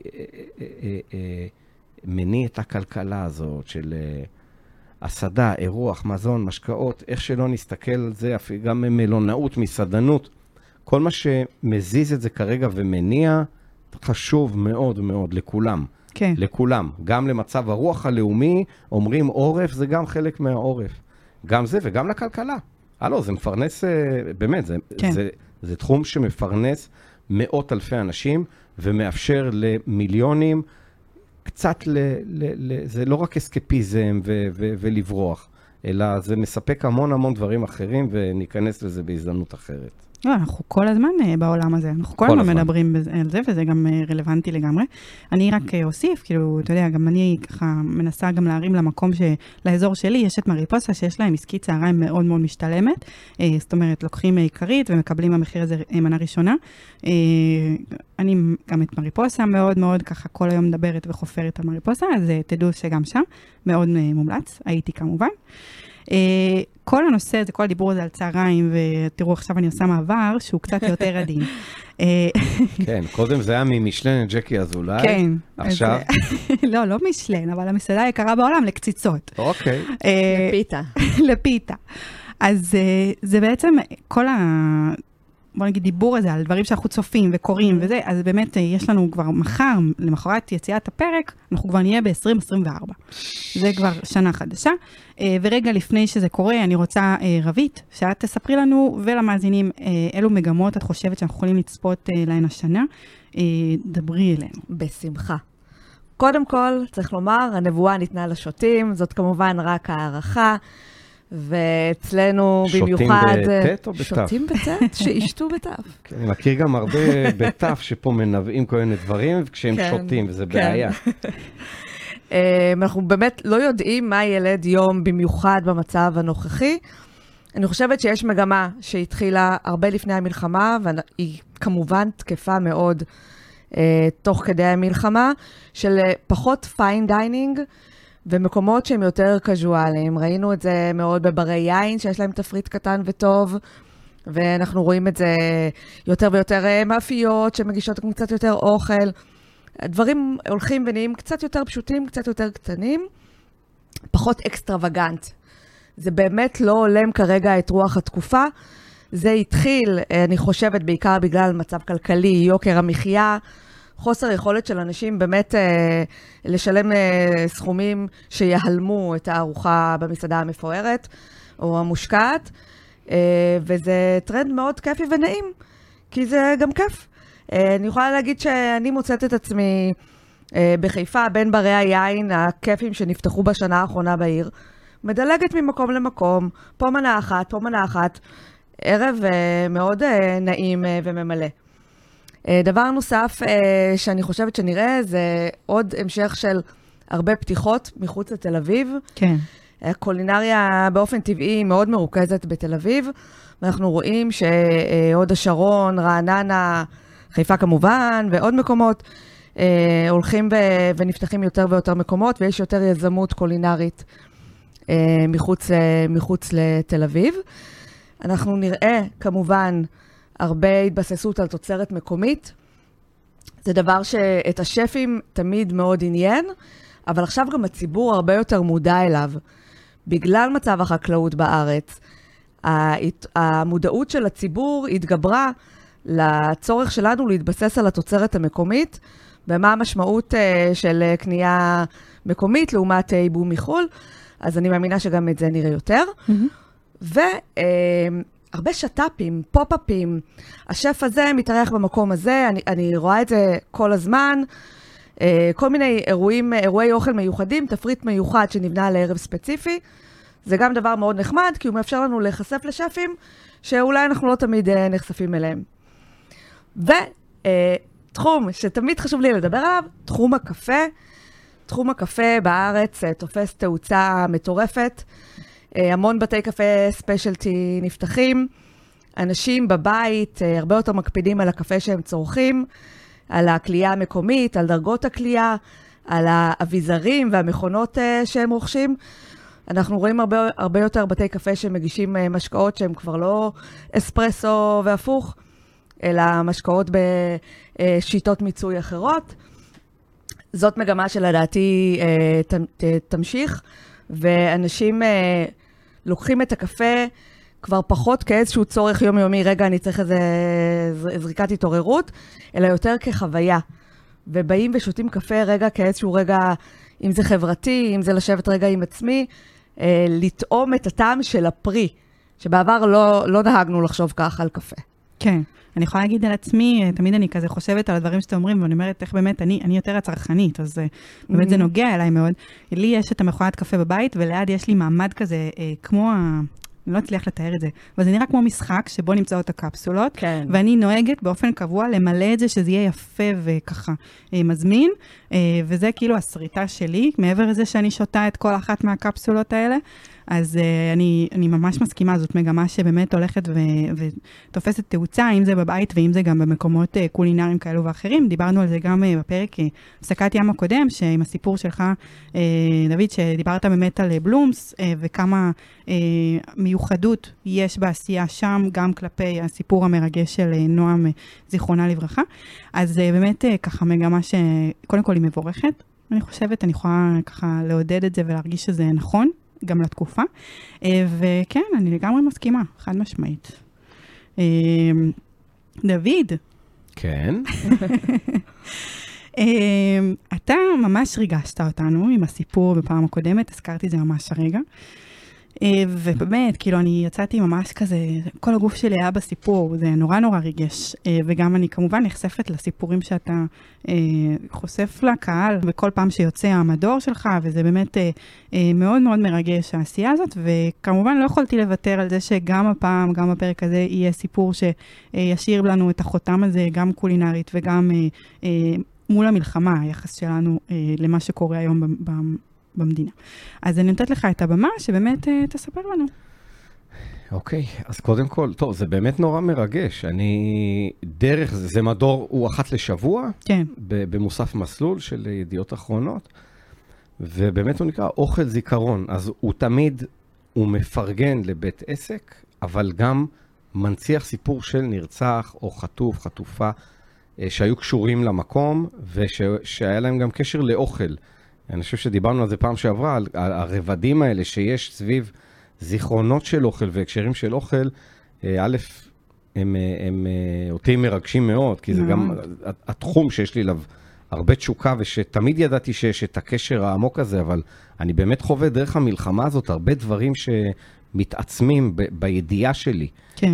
מניע את הכלכלה הזאת של הסעדה, אירוח, מזון, משקאות, איך שלא נסתכל על זה, גם מלונאות, מסעדנות, כל מה שמזיז את זה כרגע ומניע, חשוב מאוד מאוד לכולם. כן. לכולם. גם למצב הרוח הלאומי, אומרים עורף, זה גם חלק מהעורף. גם זה וגם לכלכלה. הלו, זה מפרנס, באמת, כן. זה תחום שמפרנס מאות אלפי אנשים, ומאפשר למיליונים, קצת זה לא רק אסקפיזם ולברוח, אלא זה מספק המון המון דברים אחרים, וניכנס לזה בהזדמנות אחרת. לא, אנחנו כל הזמן בעולם הזה, אנחנו כל הזמן מדברים על זה, וזה גם רלוונטי לגמרי. אני רק אוסיף, כאילו, אתה יודע, גם אני ככה מנסה גם להרים למקום לאזור שלי, יש את מריפוסה שיש להם עסקית צהריים מאוד מאוד משתלמת, זאת אומרת, לוקחים עיקרית ומקבלים המחיר הזה מנה ראשונה. אני גם את מריפוסה מאוד מאוד ככה כל היום מדברת וחופרת על מריפוסה, אז תדעו שגם שם מאוד מומלץ, הייתי כמובן. כל הנושא הזה, כל הדיבור הזה על צהריים, ותראו עכשיו אני עושה מעבר, שהוא קצת יותר עדין. כן, קודם זה היה ממשלן ג'קי אזולאי. כן. עכשיו? לא משלן, אבל המסעדה היקרה בעולם לקציצות. אוקיי. לפיתה. לפיתה. אז זה בעצם כל בוא נגיד דיבור הזה על דברים שאנחנו צופים וקוראים וזה, אז באמת יש לנו כבר מחר, למחרת יציאת הפרק, אנחנו כבר נהיה ב-2024. זה כבר שנה חדשה. ורגע לפני שזה קורה, אני רוצה, רבית, שאת תספרי לנו ולמאזינים אילו מגמות את חושבת שאנחנו יכולים לצפות להן השנה. דברי אלינו. בשמחה. קודם כל, צריך לומר, הנבואה ניתנה לשוטים, זאת כמובן רק הערכה. ואצלנו במיוחד... שותים בטט או בטף? שותים בטט, שישתו בטף. אני מכיר גם הרבה בטף שפה מנבאים כל מיני דברים, כשהם שותים, וזה בעיה. אנחנו באמת לא יודעים מה ילד יום במיוחד במצב הנוכחי. אני חושבת שיש מגמה שהתחילה הרבה לפני המלחמה, והיא כמובן תקפה מאוד תוך כדי המלחמה, של פחות פיין דיינינג, ומקומות שהם יותר קזואליים. ראינו את זה מאוד בברי יין, שיש להם תפריט קטן וטוב, ואנחנו רואים את זה יותר ויותר מאפיות, שמגישות קצת יותר אוכל. הדברים הולכים ונהיים קצת יותר פשוטים, קצת יותר קטנים, פחות אקסטרווגנט. זה באמת לא הולם כרגע את רוח התקופה. זה התחיל, אני חושבת, בעיקר בגלל מצב כלכלי, יוקר המחיה, חוסר יכולת של אנשים באמת לשלם סכומים שיהלמו את הארוחה במסעדה המפוארת או המושקעת, וזה טרנד מאוד כיפי ונעים, כי זה גם כיף. אני יכולה להגיד שאני מוצאת את עצמי בחיפה, בין ברי היין הכיפים שנפתחו בשנה האחרונה בעיר, מדלגת ממקום למקום, פה מנה אחת, פה מנה אחת, ערב מאוד נעים וממלא. דבר נוסף שאני חושבת שנראה, זה עוד המשך של הרבה פתיחות מחוץ לתל אביב. כן. הקולינריה באופן טבעי מאוד מרוכזת בתל אביב, ואנחנו רואים שעוד השרון, רעננה, חיפה כמובן, ועוד מקומות הולכים ונפתחים יותר ויותר מקומות, ויש יותר יזמות קולינרית מחוץ לתל אביב. אנחנו נראה כמובן הרבה התבססות על תוצרת מקומית. זה דבר שאת השפים תמיד מאוד עניין, אבל עכשיו גם הציבור הרבה יותר מודע אליו. בגלל מצב החקלאות בארץ, המודעות של הציבור התגברה לצורך שלנו להתבסס על התוצרת המקומית, ומה המשמעות של קנייה מקומית לעומת ייבוא מחול. אז אני מאמינה שגם את זה נראה יותר. והרבה שטאפים, פופ-אפים. השף הזה מתארח במקום הזה, אני רואה את זה כל הזמן. כל מיני אירועי אוכל מיוחדים, תפריט מיוחד שנבנה לערב ספציפי. זה גם דבר מאוד נחמד, כי הוא מאפשר לנו להיחשף לשפים, שאולי אנחנו לא תמיד נחשפים אליהם. ותחום שתמיד חשוב לי לדבר עליו, תחום הקפה. תחום הקפה בארץ תופס תאוצה מטורפת. המון בתי קפה ספיישלטי נפתחים. אנשים בבית הרבה יותר מקפידים על הקפה שהם צורכים, על הקלייה המקומית, על דרגות הקלייה, על האביזרים והמכונות שהם רוכשים. אנחנו רואים הרבה יותר בתי קפה שמגישים משקאות שהם כבר לא אספרסו והפוך, אלא משקאות בשיטות מיצוי אחרות. זאת מגמה שלדעתי תמשיך, ואנשים לוקחים את הקפה כבר פחות כאיזשהו צורך יומיומי, רגע אני צריך איזה זריקת התעוררות, אלא יותר כחוויה. ובאים ושותים קפה רגע כאיזשהו רגע, אם זה חברתי, אם זה לשבת רגע עם עצמי, לטעום את הטעם של הפרי, שבעבר לא נהגנו לחשוב כך על קפה. כן. אני יכולה להגיד על עצמי, תמיד אני כזה חושבת על הדברים שאתם אומרים, ואני אומרת איך באמת, אני יותר הצרכנית, אז באמת זה נוגע אליי מאוד. לי יש את המכונת קפה בבית, וליד יש לי מעמד כזה, כמו אני לא אצליח לתאר את זה, אבל זה נראה כמו משחק שבו נמצאות הקפסולות, כן. ואני נוהגת באופן קבוע למלא את זה, שזה יהיה יפה וככה מזמין, וזה כאילו הסריטה שלי, מעבר לזה שאני שותה את כל אחת מהקפסולות האלה, אז אני ממש מסכימה, זאת מגמה שבאמת הולכת ותופסת תאוצה, אם זה בבית ואם זה גם במקומות קולינריים כאלו ואחרים. דיברנו על זה גם בפרק הפסקת ים הקודם, שעם הסיפור שלך, דוד, שדיברת באמת על בלומס, וכמה מיוחדות יש בעשייה שם, גם כלפי הסיפור המרגש של נועם, זיכרונה לברכה. אז באמת ככה מגמה שקודם כל היא מבורכת, אני חושבת, אני יכולה ככה לעודד את זה ולהרגיש שזה נכון. גם לתקופה, וכן, אני לגמרי מסכימה, חד משמעית. דוד. כן. אתה ממש ריגשת אותנו עם הסיפור בפעם הקודמת, הזכרתי את זה ממש הרגע, ובאמת, כאילו, אני יצאתי ממש כזה, כל הגוף שלי היה בסיפור, זה נורא נורא ריגש, וגם אני כמובן נחשפת לסיפורים שאתה חושף לקהל, וכל פעם שיוצא המדור שלך, וזה באמת מאוד מאוד מרגש העשייה הזאת, וכמובן לא יכולתי לוותר על זה שגם הפעם, גם בפרק הזה, יהיה סיפור שישאיר לנו את החותם הזה, גם קולינרית וגם מול המלחמה, היחס שלנו למה שקורה היום במדינה. אז אני נותנת לך את הבמה, שבאמת תספר לנו. אוקיי, אז קודם כל, טוב, זה באמת נורא מרגש. דרך זה מדור הוא אחת לשבוע, כן. במוסף מסלול של ידיעות אחרונות, ובאמת הוא נקרא אוכל זיכרון. אז הוא תמיד, הוא מפרגן לבית עסק, אבל גם מנציח סיפור של נרצח או חטוף, חטופה, שהיו קשורים למקום, ושהיה להם גם קשר לאוכל. אני חושב שדיברנו על זה פעם שעברה, על הרבדים האלה שיש סביב זיכרונות של אוכל והקשרים של אוכל, א', הם אותי מרגשים מאוד, כי זה גם התחום שיש לי אליו הרבה תשוקה, ושתמיד ידעתי שיש את הקשר העמוק הזה, אבל אני באמת חווה דרך המלחמה הזאת הרבה דברים שמתעצמים בידיעה שלי. כן.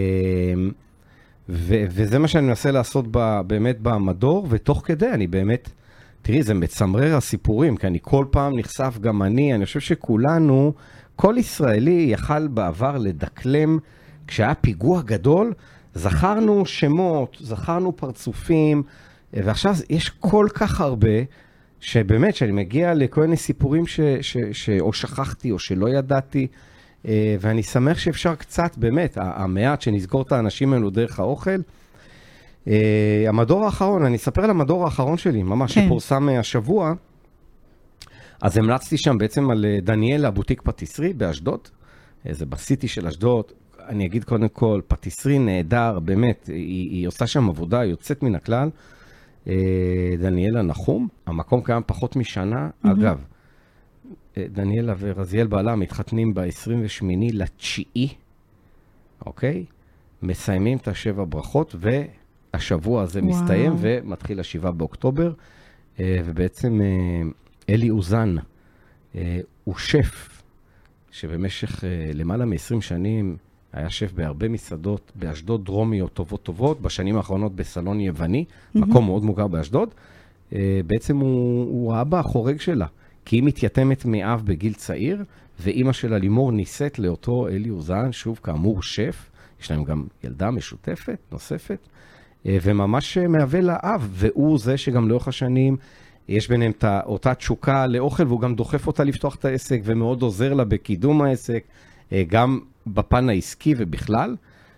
וזה מה שאני מנסה לעשות באמת במדור, ותוך כדי אני באמת, תראי, זה מצמרר הסיפורים, כי אני כל פעם נחשף, גם אני חושב שכולנו, כל ישראלי יכל בעבר לדקלם, כשהיה פיגוע גדול, זכרנו שמות, זכרנו פרצופים, ועכשיו יש כל כך הרבה, שבאמת, שאני מגיע לכל מיני סיפורים או שכחתי או שלא ידעתי, ואני שמח שאפשר קצת, באמת, המעט שנסגור את האנשים האלו דרך האוכל. המדור האחרון, אני אספר על המדור האחרון שלי, ממש שפורסם השבוע, אז המלצתי שם בעצם על דניאלה בוטיק פטיסרי באשדוד, זה בסיטי של אשדוד. אני אגיד קודם כל, פטיסרי נהדר, באמת, היא עושה שם עבודה, יוצאת מן הכלל. דניאלה נחום, המקום קיים פחות משנה, אגב, דניאלה ורזיאל בעלה מתחתנים ב-28/9, אוקיי? מסיימים את 7 ברכות, והשבוע הזה מסתיים, ומתחיל 7 באוקטובר, ובעצם אלי אוזן הוא שף, שבמשך למעלה מ-20 שנים היה שף בהרבה מסעדות באשדוד דרומיות טובות, בשנים האחרונות בסלון יווני, מקום מאוד מוכר באשדוד. בעצם הוא האבא החורג שלה, כי היא מתייתמת מאב בגיל צעיר, ואימא שלה לימור ניסית לאותו אלי אוזן, שוב כאמור שף, יש להם גם ילדה משותפת, נוספת, וממש מהווה לאב, והוא זה שגם לאורך השנים יש ביניהם אותה תשוקה לאוכל, והוא גם דוחף אותה לפתוח את העסק, ומאוד עוזר לה בקידום העסק, גם בפן העסקי ובכלל.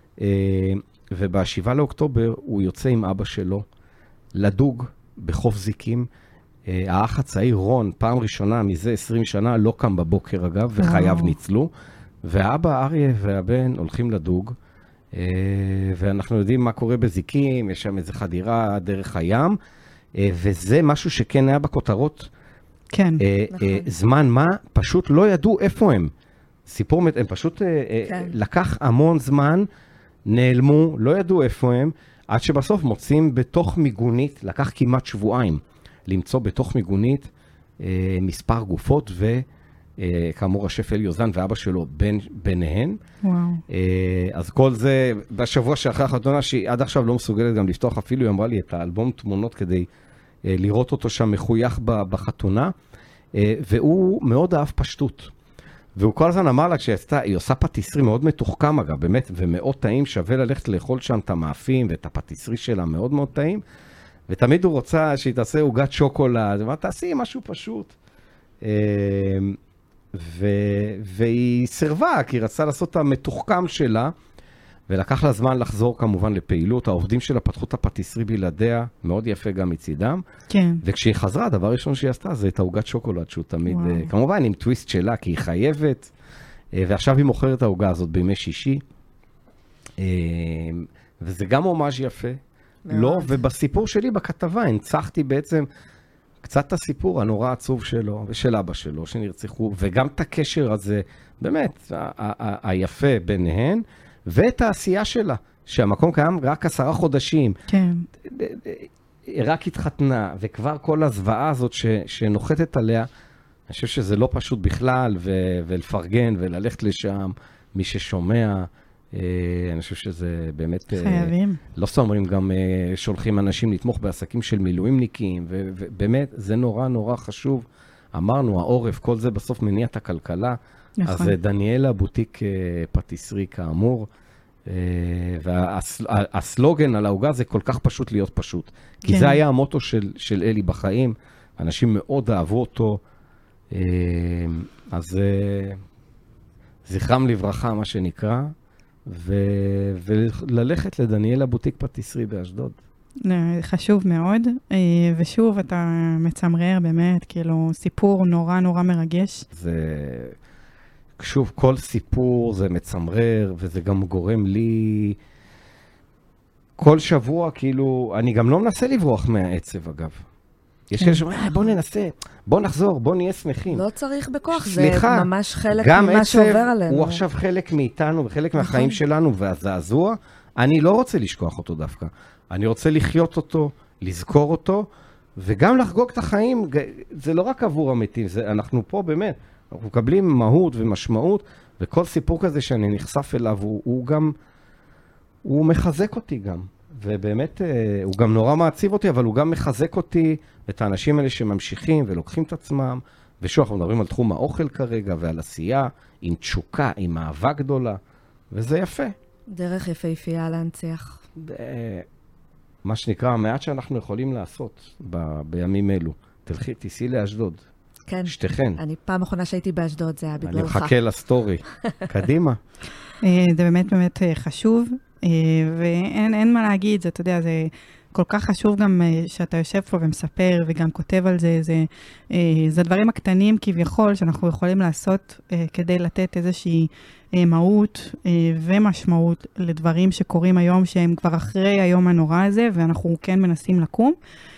וב-7 לאוקטובר הוא יוצא עם אבא שלו לדוג בחוף זיקים. האח הצעיר רון, פעם ראשונה מזה 20 שנה, לא קם בבוקר אגב, וחייו ניצלו. והאבא אריה והבן הולכים לדוג, ואנחנו יודעים מה קורה בזיקים, יש שם איזו חדירה דרך הים, וזה משהו שכן היה בכותרות. כן. זמן מה, פשוט לא ידעו איפה הם. סיפור, הם פשוט לקח המון זמן, נעלמו, לא ידעו איפה הם, עד שבסוף מוצאים בתוך מיגונית, לקח כמעט שבועיים, למצוא בתוך מיגונית מספר גופות, וכאמור השף אלי אוזן ואבא שלו ביניהן. וואו. אז כל זה, בשבוע שאחרי החתונה, שהיא עד עכשיו לא מסוגלת גם לפתוח, אפילו היא אמרה לי את האלבום תמונות כדי לראות אותו שם מחוייך בחתונה, והוא מאוד אהב פשטות. והוא כל הזמן אמר לה, היא עושה פטיסרי מאוד מתוחכם אגב, באמת, ומאוד טעים, שווה ללכת לאכול שם את המאפים ואת הפטיסרי שלה מאוד מאוד טעים, ותמיד הוא רוצה שהיא תעשה עוגת שוקולד, ומה תעשי משהו פשוט. והיא סרבה, כי היא רצה לעשות את המתוחכם שלה, ולקח לה זמן לחזור כמובן לפעילות. העובדים שלה פתחו את הפטיסרי בלעדיה, מאוד יפה גם מצידם. כן. וכשהיא חזרה, הדבר ראשון שהיא עשתה, זה את העוגת שוקולד, שהוא תמיד, כמובן עם טוויסט שלה, כי היא חייבת, ועכשיו היא מוכרת את העוגה הזאת בימי שישי. וזה גם ממש יפה. לא, ובסיפור שלי בכתבה, הנצחתי בעצם קצת את הסיפור הנורא עצוב שלו, ושל אבא שלו, שנרצחו, וגם את הקשר הזה, באמת, היפה ביניהן, ואת העשייה שלה, שהמקום קיים רק 10 חודשים. כן. רק התחתנה, וכבר כל הזוועה הזאת שנוחתת עליה, אני חושב שזה לא פשוט בכלל, ולפרגן וללכת לשם, מי ששומע, אני חושב שזה באמת... חייבים. לא סתם אומרים, גם שולחים אנשים לתמוך בעסקים של מילואימניקים, ובאמת זה נורא נורא חשוב. אמרנו, העורף, כל זה בסוף מניע את הכלכלה. נכון. אז דניאלה בוטיק פטיסרי כאמור, והסלוגן על העוגה זה כל כך פשוט להיות פשוט. כי זה היה המוטו של אלי בחיים, אנשים מאוד אהבו אותו, אז זכרם לברכה מה שנקרא, וללכת לדניאלה בוטיק פטיסרי באשדוד. חשוב מאוד, ושוב, אתה מצמרר באמת, כאילו, סיפור נורא נורא מרגש. שוב, כל סיפור זה מצמרר, וזה גם גורם לי כל שבוע, כאילו, אני גם לא מנסה לברוח מהעצב, אגב. יש כאלה שאומרים, בוא ננסה, בוא נחזור, בוא נהיה שמחים. לא צריך בכוח, זה ממש חלק ממה שעובר עלינו. גם עצב הוא עכשיו חלק מאיתנו, וחלק מהחיים שלנו, והזעזוע, אני לא רוצה לשכוח אותו דווקא. אני רוצה לחיות אותו, לזכור אותו, וגם לחגוג את החיים. זה לא רק עבור המתים, אנחנו פה באמת, אנחנו מקבלים מהות ומשמעות, וכל סיפור כזה שאני נחשף אליו, הוא מחזק אותי גם. ובאמת, הוא גם נורא מעציב אותי, אבל הוא גם מחזק אותי, את האנשים האלה שממשיכים ולוקחים את עצמם. ושוב, אנחנו מדברים על תחום האוכל כרגע, ועל עשייה, עם תשוקה, עם אהבה גדולה, וזה יפה. דרך יפהפייה להנציח. מה שנקרא, המעט שאנחנו יכולים לעשות בימים אלו. תיסעי לאשדוד. כן. שתיכן. אני פעם אחרונה שהייתי באשדוד, זה היה בגללך. אני מחכה לסטורי. קדימה. זה באמת באמת חשוב, ואין מה להגיד, אתה יודע, זה כל כך חשוב גם שאתה יושב פה ומספר וגם כותב על זה, זה הדברים הקטנים כביכול שאנחנו יכולים לעשות כדי לתת איזושהי מהות ומשמעות לדברים שקורים היום, שהם כבר אחרי היום הנורא הזה, ואנחנו כן מנסים לקום.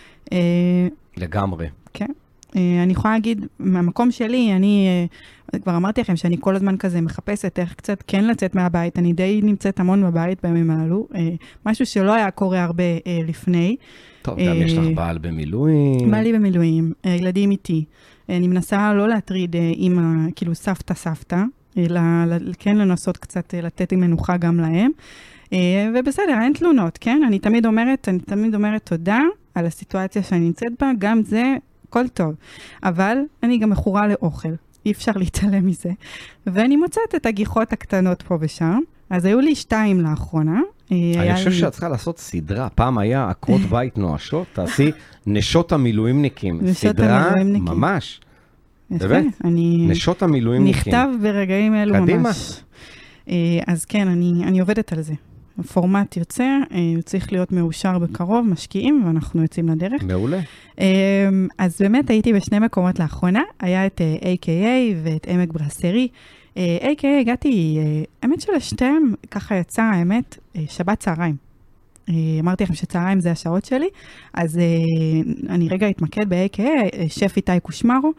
לגמרי. כן. אני יכולה להגיד, מהמקום שלי, אני כבר אמרתי לכם שאני כל הזמן כזה מחפשת איך קצת כן לצאת מהבית, אני די נמצאת המון בבית בימים האלו, משהו שלא היה קורה הרבה לפני. טוב, גם יש לך בעל במילואים. בעלי במילואים, ילדים איתי. אני מנסה לא להטריד אמא, כאילו סבתא, אלא כן לנסות קצת לתת עם מנוחה גם להם. ובסדר, אין תלונות, כן? אני תמיד אומרת תודה על הסיטואציה שאני נמצאת בה, גם זה הכל טוב. אבל אני גם מכורה לאוכל. אי אפשר להתעלם מזה. ואני מוצאת את הגיחות הקטנות פה ושם. אז היו לי 2 לאחרונה. אני חושב שאת צריכה לעשות סדרה. פעם היה עקרות בית נואשות, תעשי נשות המילואימניקים. סדרה ממש. באמת? נשות המילואימניקים. נכתב ברגעים אלו ממש. אז כן, אני עובדת על זה. הפורמט יוצא, הוא צריך להיות מאושר בקרוב, משקיעים, ואנחנו יוצאים לדרך. מעולה. אז באמת הייתי בשני מקומות לאחרונה, היה את AKA ואת עמק ברסרי. AKA הגעתי, האמת שלשתיהם, ככה יצא, האמת, שבת צהריים. אמרתי לכם שצהריים זה השעות שלי, אז אני רגע אתמקד ב-AKA, שף איתי קושמרו,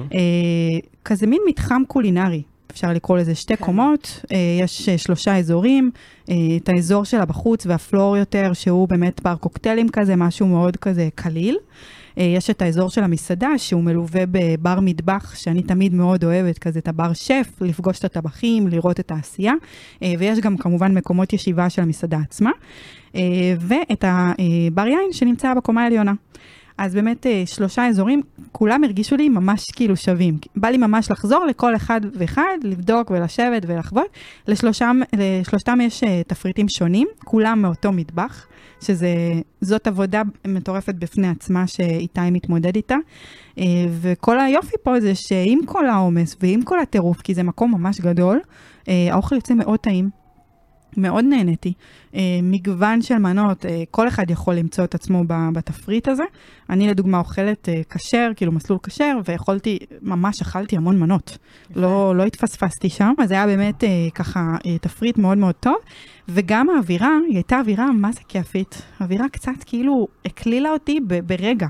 כזה מין מתחם קולינרי. אפשר לקרוא לזה 2 קומות, יש 3 אזורים, את האזור שלה בחוץ והפלור יותר, שהוא באמת בר קוקטיילים כזה, משהו מאוד כזה קליל. יש את האזור של המסעדה, שהוא מלווה בבר מטבח, שאני תמיד מאוד אוהבת, כזה את הבר שף, לפגוש את הטבחים, לראות את העשייה, ויש גם כמובן מקומות ישיבה של המסעדה עצמה, ואת הבר יין שנמצא בקומה העליונה. אז באמת 3 אזורים, כולם הרגישו לי ממש כאילו שווים. בא לי ממש לחזור לכל אחד ואחד, לבדוק ולשבת ולחוות. לשלושתם יש תפריטים שונים, כולם מאותו מטבח, שזאת עבודה מטורפת בפני עצמה שאיתי מתמודד איתה. וכל היופי פה זה שעם כל העומס ועם כל הטירוף, כי זה מקום ממש גדול, האוכל יוצא מאוד טעים. מאוד נהניתי. מגוון של מנות, כל אחד יכול למצוא את עצמו בתפריט הזה. אני לדוגמה אוכלת כשר, כאילו מסלול כשר, ויכולתי, ממש אכלתי המון מנות. לא התפספסתי שם, אז זה היה באמת ככה תפריט מאוד מאוד טוב. וגם האווירה, היא הייתה אווירה מה זה כיפית. אווירה קצת כאילו הקלילה אותי ברגע.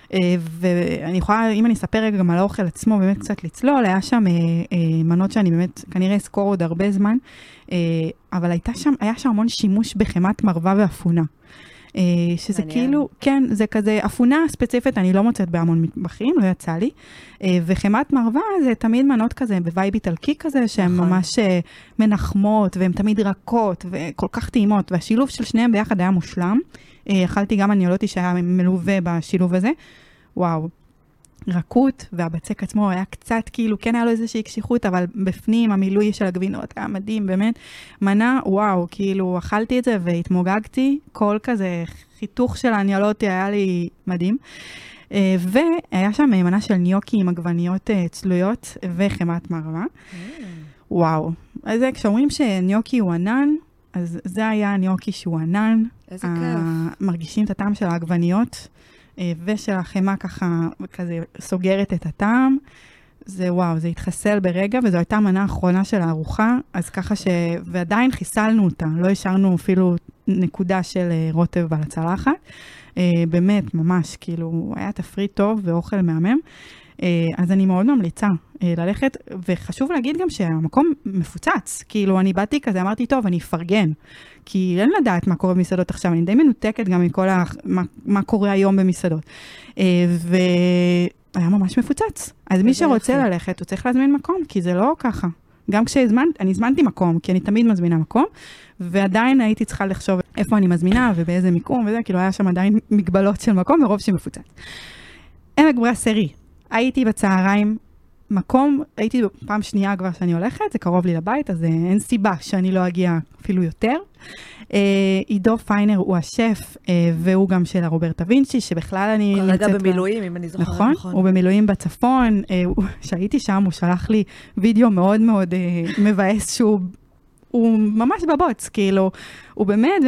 ואני יכולה, אם אני אספר רגע גם על האוכל עצמו, באמת קצת לצלול, היה שם מנות שאני באמת כנראה אזכור עוד הרבה זמן, אבל היה שם המון שימוש בחמת מרווה ואפונה. שזה כאילו, כן, זה כזה, אפונה ספציפית, אני לא מוצאת בהמון מטבחים, לא יצא לי, וחמת מרווה זה תמיד מנות כזה, בווייב איטלקי כזה, שהן ממש מנחמות, והן תמיד רכות, וכל כך טעימות, והשילוב של שניהם ביחד היה מושלם. אכלתי גם הניולוטי שהיה מלווה בשילוב הזה, וואו, רכות, והבצק עצמו היה קצת כאילו, כן היה לו איזושהי קשיחות, אבל בפנים המילוי של הגבינות היה מדהים, באמת, מנה, וואו, כאילו אכלתי את זה והתמוגגתי, כל כזה חיתוך של הניולוטי היה לי מדהים, והיה שם מנה של ניוקי עם עגבניות צלויות וחמת מרווה, וואו, אז כשאומרים שניוקי הוא ענן, אז זה היה הניוקי שהוא ענן, איזה כיף. מרגישים את הטעם של העגבניות, ושל החמה ככה, כזה סוגרת את הטעם. זה וואו, זה התחסל ברגע, וזו הייתה המנה האחרונה של הארוחה, אז ככה ועדיין חיסלנו אותה, לא השארנו אפילו נקודה של רוטב על הצלחת. באמת, ממש, כאילו, היה תפריט טוב ואוכל מהמם. אז אני מאוד ממליצה ללכת, וחשוב להגיד גם שהמקום מפוצץ. כאילו, אני באתי כזה, אמרתי, טוב, אני אפרגן, כי אין לדעת מה קורה במסעדות עכשיו, אני די מנותקת גם מכל מה קורה היום במסעדות. היה ממש מפוצץ. אז מי שרוצה ללכת, הוא צריך להזמין מקום, כי זה לא ככה. גם אני הזמנתי מקום, כי אני תמיד מזמינה מקום, ועדיין הייתי צריכה לחשוב איפה אני מזמינה ובאיזה מיקום וזה, כאילו היה שם עדיין מגבלות של מקום, מרוב שמפוצץ. עמק ברסרי. הייתי בצהריים, הייתי פעם שנייה כבר שאני הולכת, זה קרוב לי לבית, אז אין סיבה שאני לא אגיע אפילו יותר. עידו פיינר הוא השף, והוא גם של רוברטה וינצ'י, שבכלל אני נמצאת... כרגע במילואים, אם אני זוכרת נכון. נכון, הוא במילואים בצפון, שהייתי שם, הוא שלח לי וידאו מאוד מאוד מבאס, שהוא ממש בבוץ, כאילו, הוא באמת,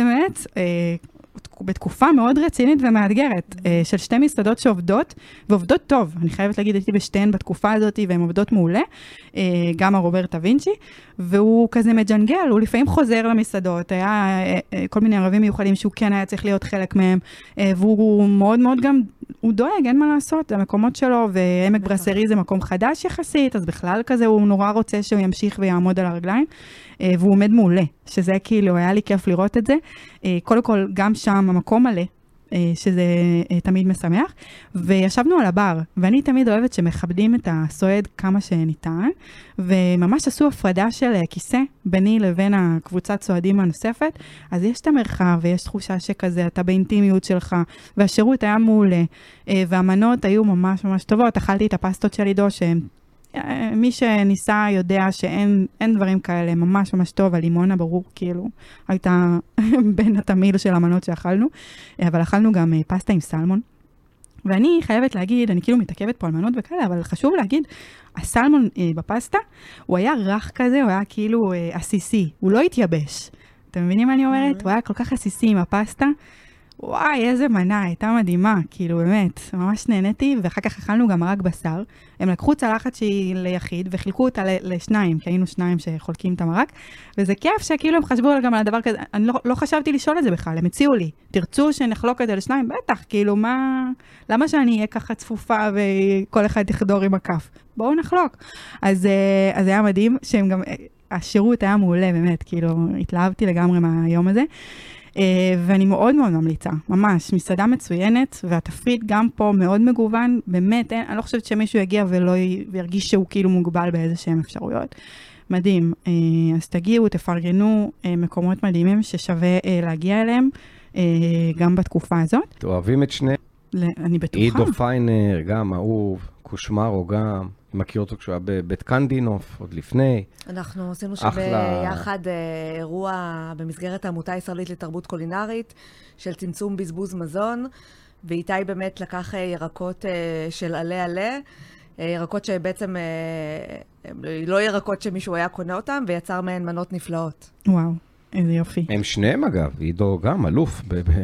בתקופה מאוד רצינית ומאתגרת, של 2 מסעדות שעובדות, ועובדות טוב. אני חייבת להגיד, הייתי בשתיהן בתקופה הזאת, והן עובדות מעולה, גם הרוברטה וינצ'י, והוא כזה מג'נגל, הוא לפעמים חוזר למסעדות, היה כל מיני ערבים מיוחדים שהוא כן היה צריך להיות חלק מהם, והוא מאוד מאוד גם, הוא דואג, אין מה לעשות, המקומות שלו, ועמק ברסרי זה מקום חדש יחסית, אז בכלל כזה הוא נורא רוצה שהוא ימשיך ויעמוד על הרגליים, והוא עומד מעולה, שזה כאילו, היה לי כיף לראות את זה. קודם כל, גם שם המקום מלא, שזה תמיד משמח, וישבנו על הבר, ואני תמיד אוהבת שמכבדים את הסועד כמה שניתן, וממש עשו הפרדה של כיסא ביני לבין הקבוצת סועדים הנוספת, אז יש את המרחב, ויש תחושה שכזה, אתה באינטימיות שלך, והשירות היה מעולה, והמנות היו ממש ממש טובות, אכלתי את הפסטות של עידו, שהן מי שניסה יודע שאין דברים כאלה, ממש ממש טוב, הלימונה ברור כאילו הייתה בין התמיל של המנות שאכלנו, אבל אכלנו גם פסטה עם סלמון, ואני חייבת להגיד, אני כאילו מתעכבת פה על מנות וכאלה, אבל חשוב להגיד, הסלמון בפסטה, הוא היה רך כזה, הוא היה כאילו עסיסי, הוא לא התייבש. אתם מבינים מה אני אומרת? הוא היה כל כך עסיסי עם הפסטה, וואי, איזה מנה, הייתה מדהימה, כאילו באמת, ממש נהניתי, ואחר כך אכלנו גם מרק בשר, הם לקחו צלחת שהיא ליחיד, וחילקו אותה לשניים, כי היינו 2 שחולקים את המרק, וזה כיף שכאילו הם חשבו גם על הדבר כזה, אני לא חשבתי לשאול את זה בכלל, הם הציעו לי, תרצו שנחלוק את זה ל2? בטח, כאילו למה שאני אהיה ככה צפופה, וכל אחד יחדור עם הכף? בואו נחלוק. אז היה מדהים, שהם גם, השירות היה מעולה, באמת, כאילו, התלהבתי לגמרי מהיום הזה, ואני מאוד מאוד ממליצה, ממש, מסעדה מצוינת, והתפריט גם פה מאוד מגוון, באמת, אני לא חושבת שמישהו יגיע ולא ירגיש שהוא כאילו מוגבל באיזה שהם אפשרויות. מדהים, אז תגיעו, תפרגנו מקומות מדהימים ששווה להגיע אליהם, גם בתקופה הזאת. אוהבים את שני. אני בטוחה. עידו פיינר, גם אהוב, קושמרו גם. מכיר אותו כשהוא היה בבית קנדינוף, עוד לפני. אנחנו עשינו שביחד אירוע במסגרת העמותה הישראלית לתרבות קולינרית, של צמצום בזבוז מזון, ואיתי באמת לקח ירקות של עלה, ירקות שבעצם לא ירקות שמישהו היה קונה אותם, ויצר מהן מנות נפלאות. וואו, איזה יופי. הם שניהם אגב, עידו גם אלוף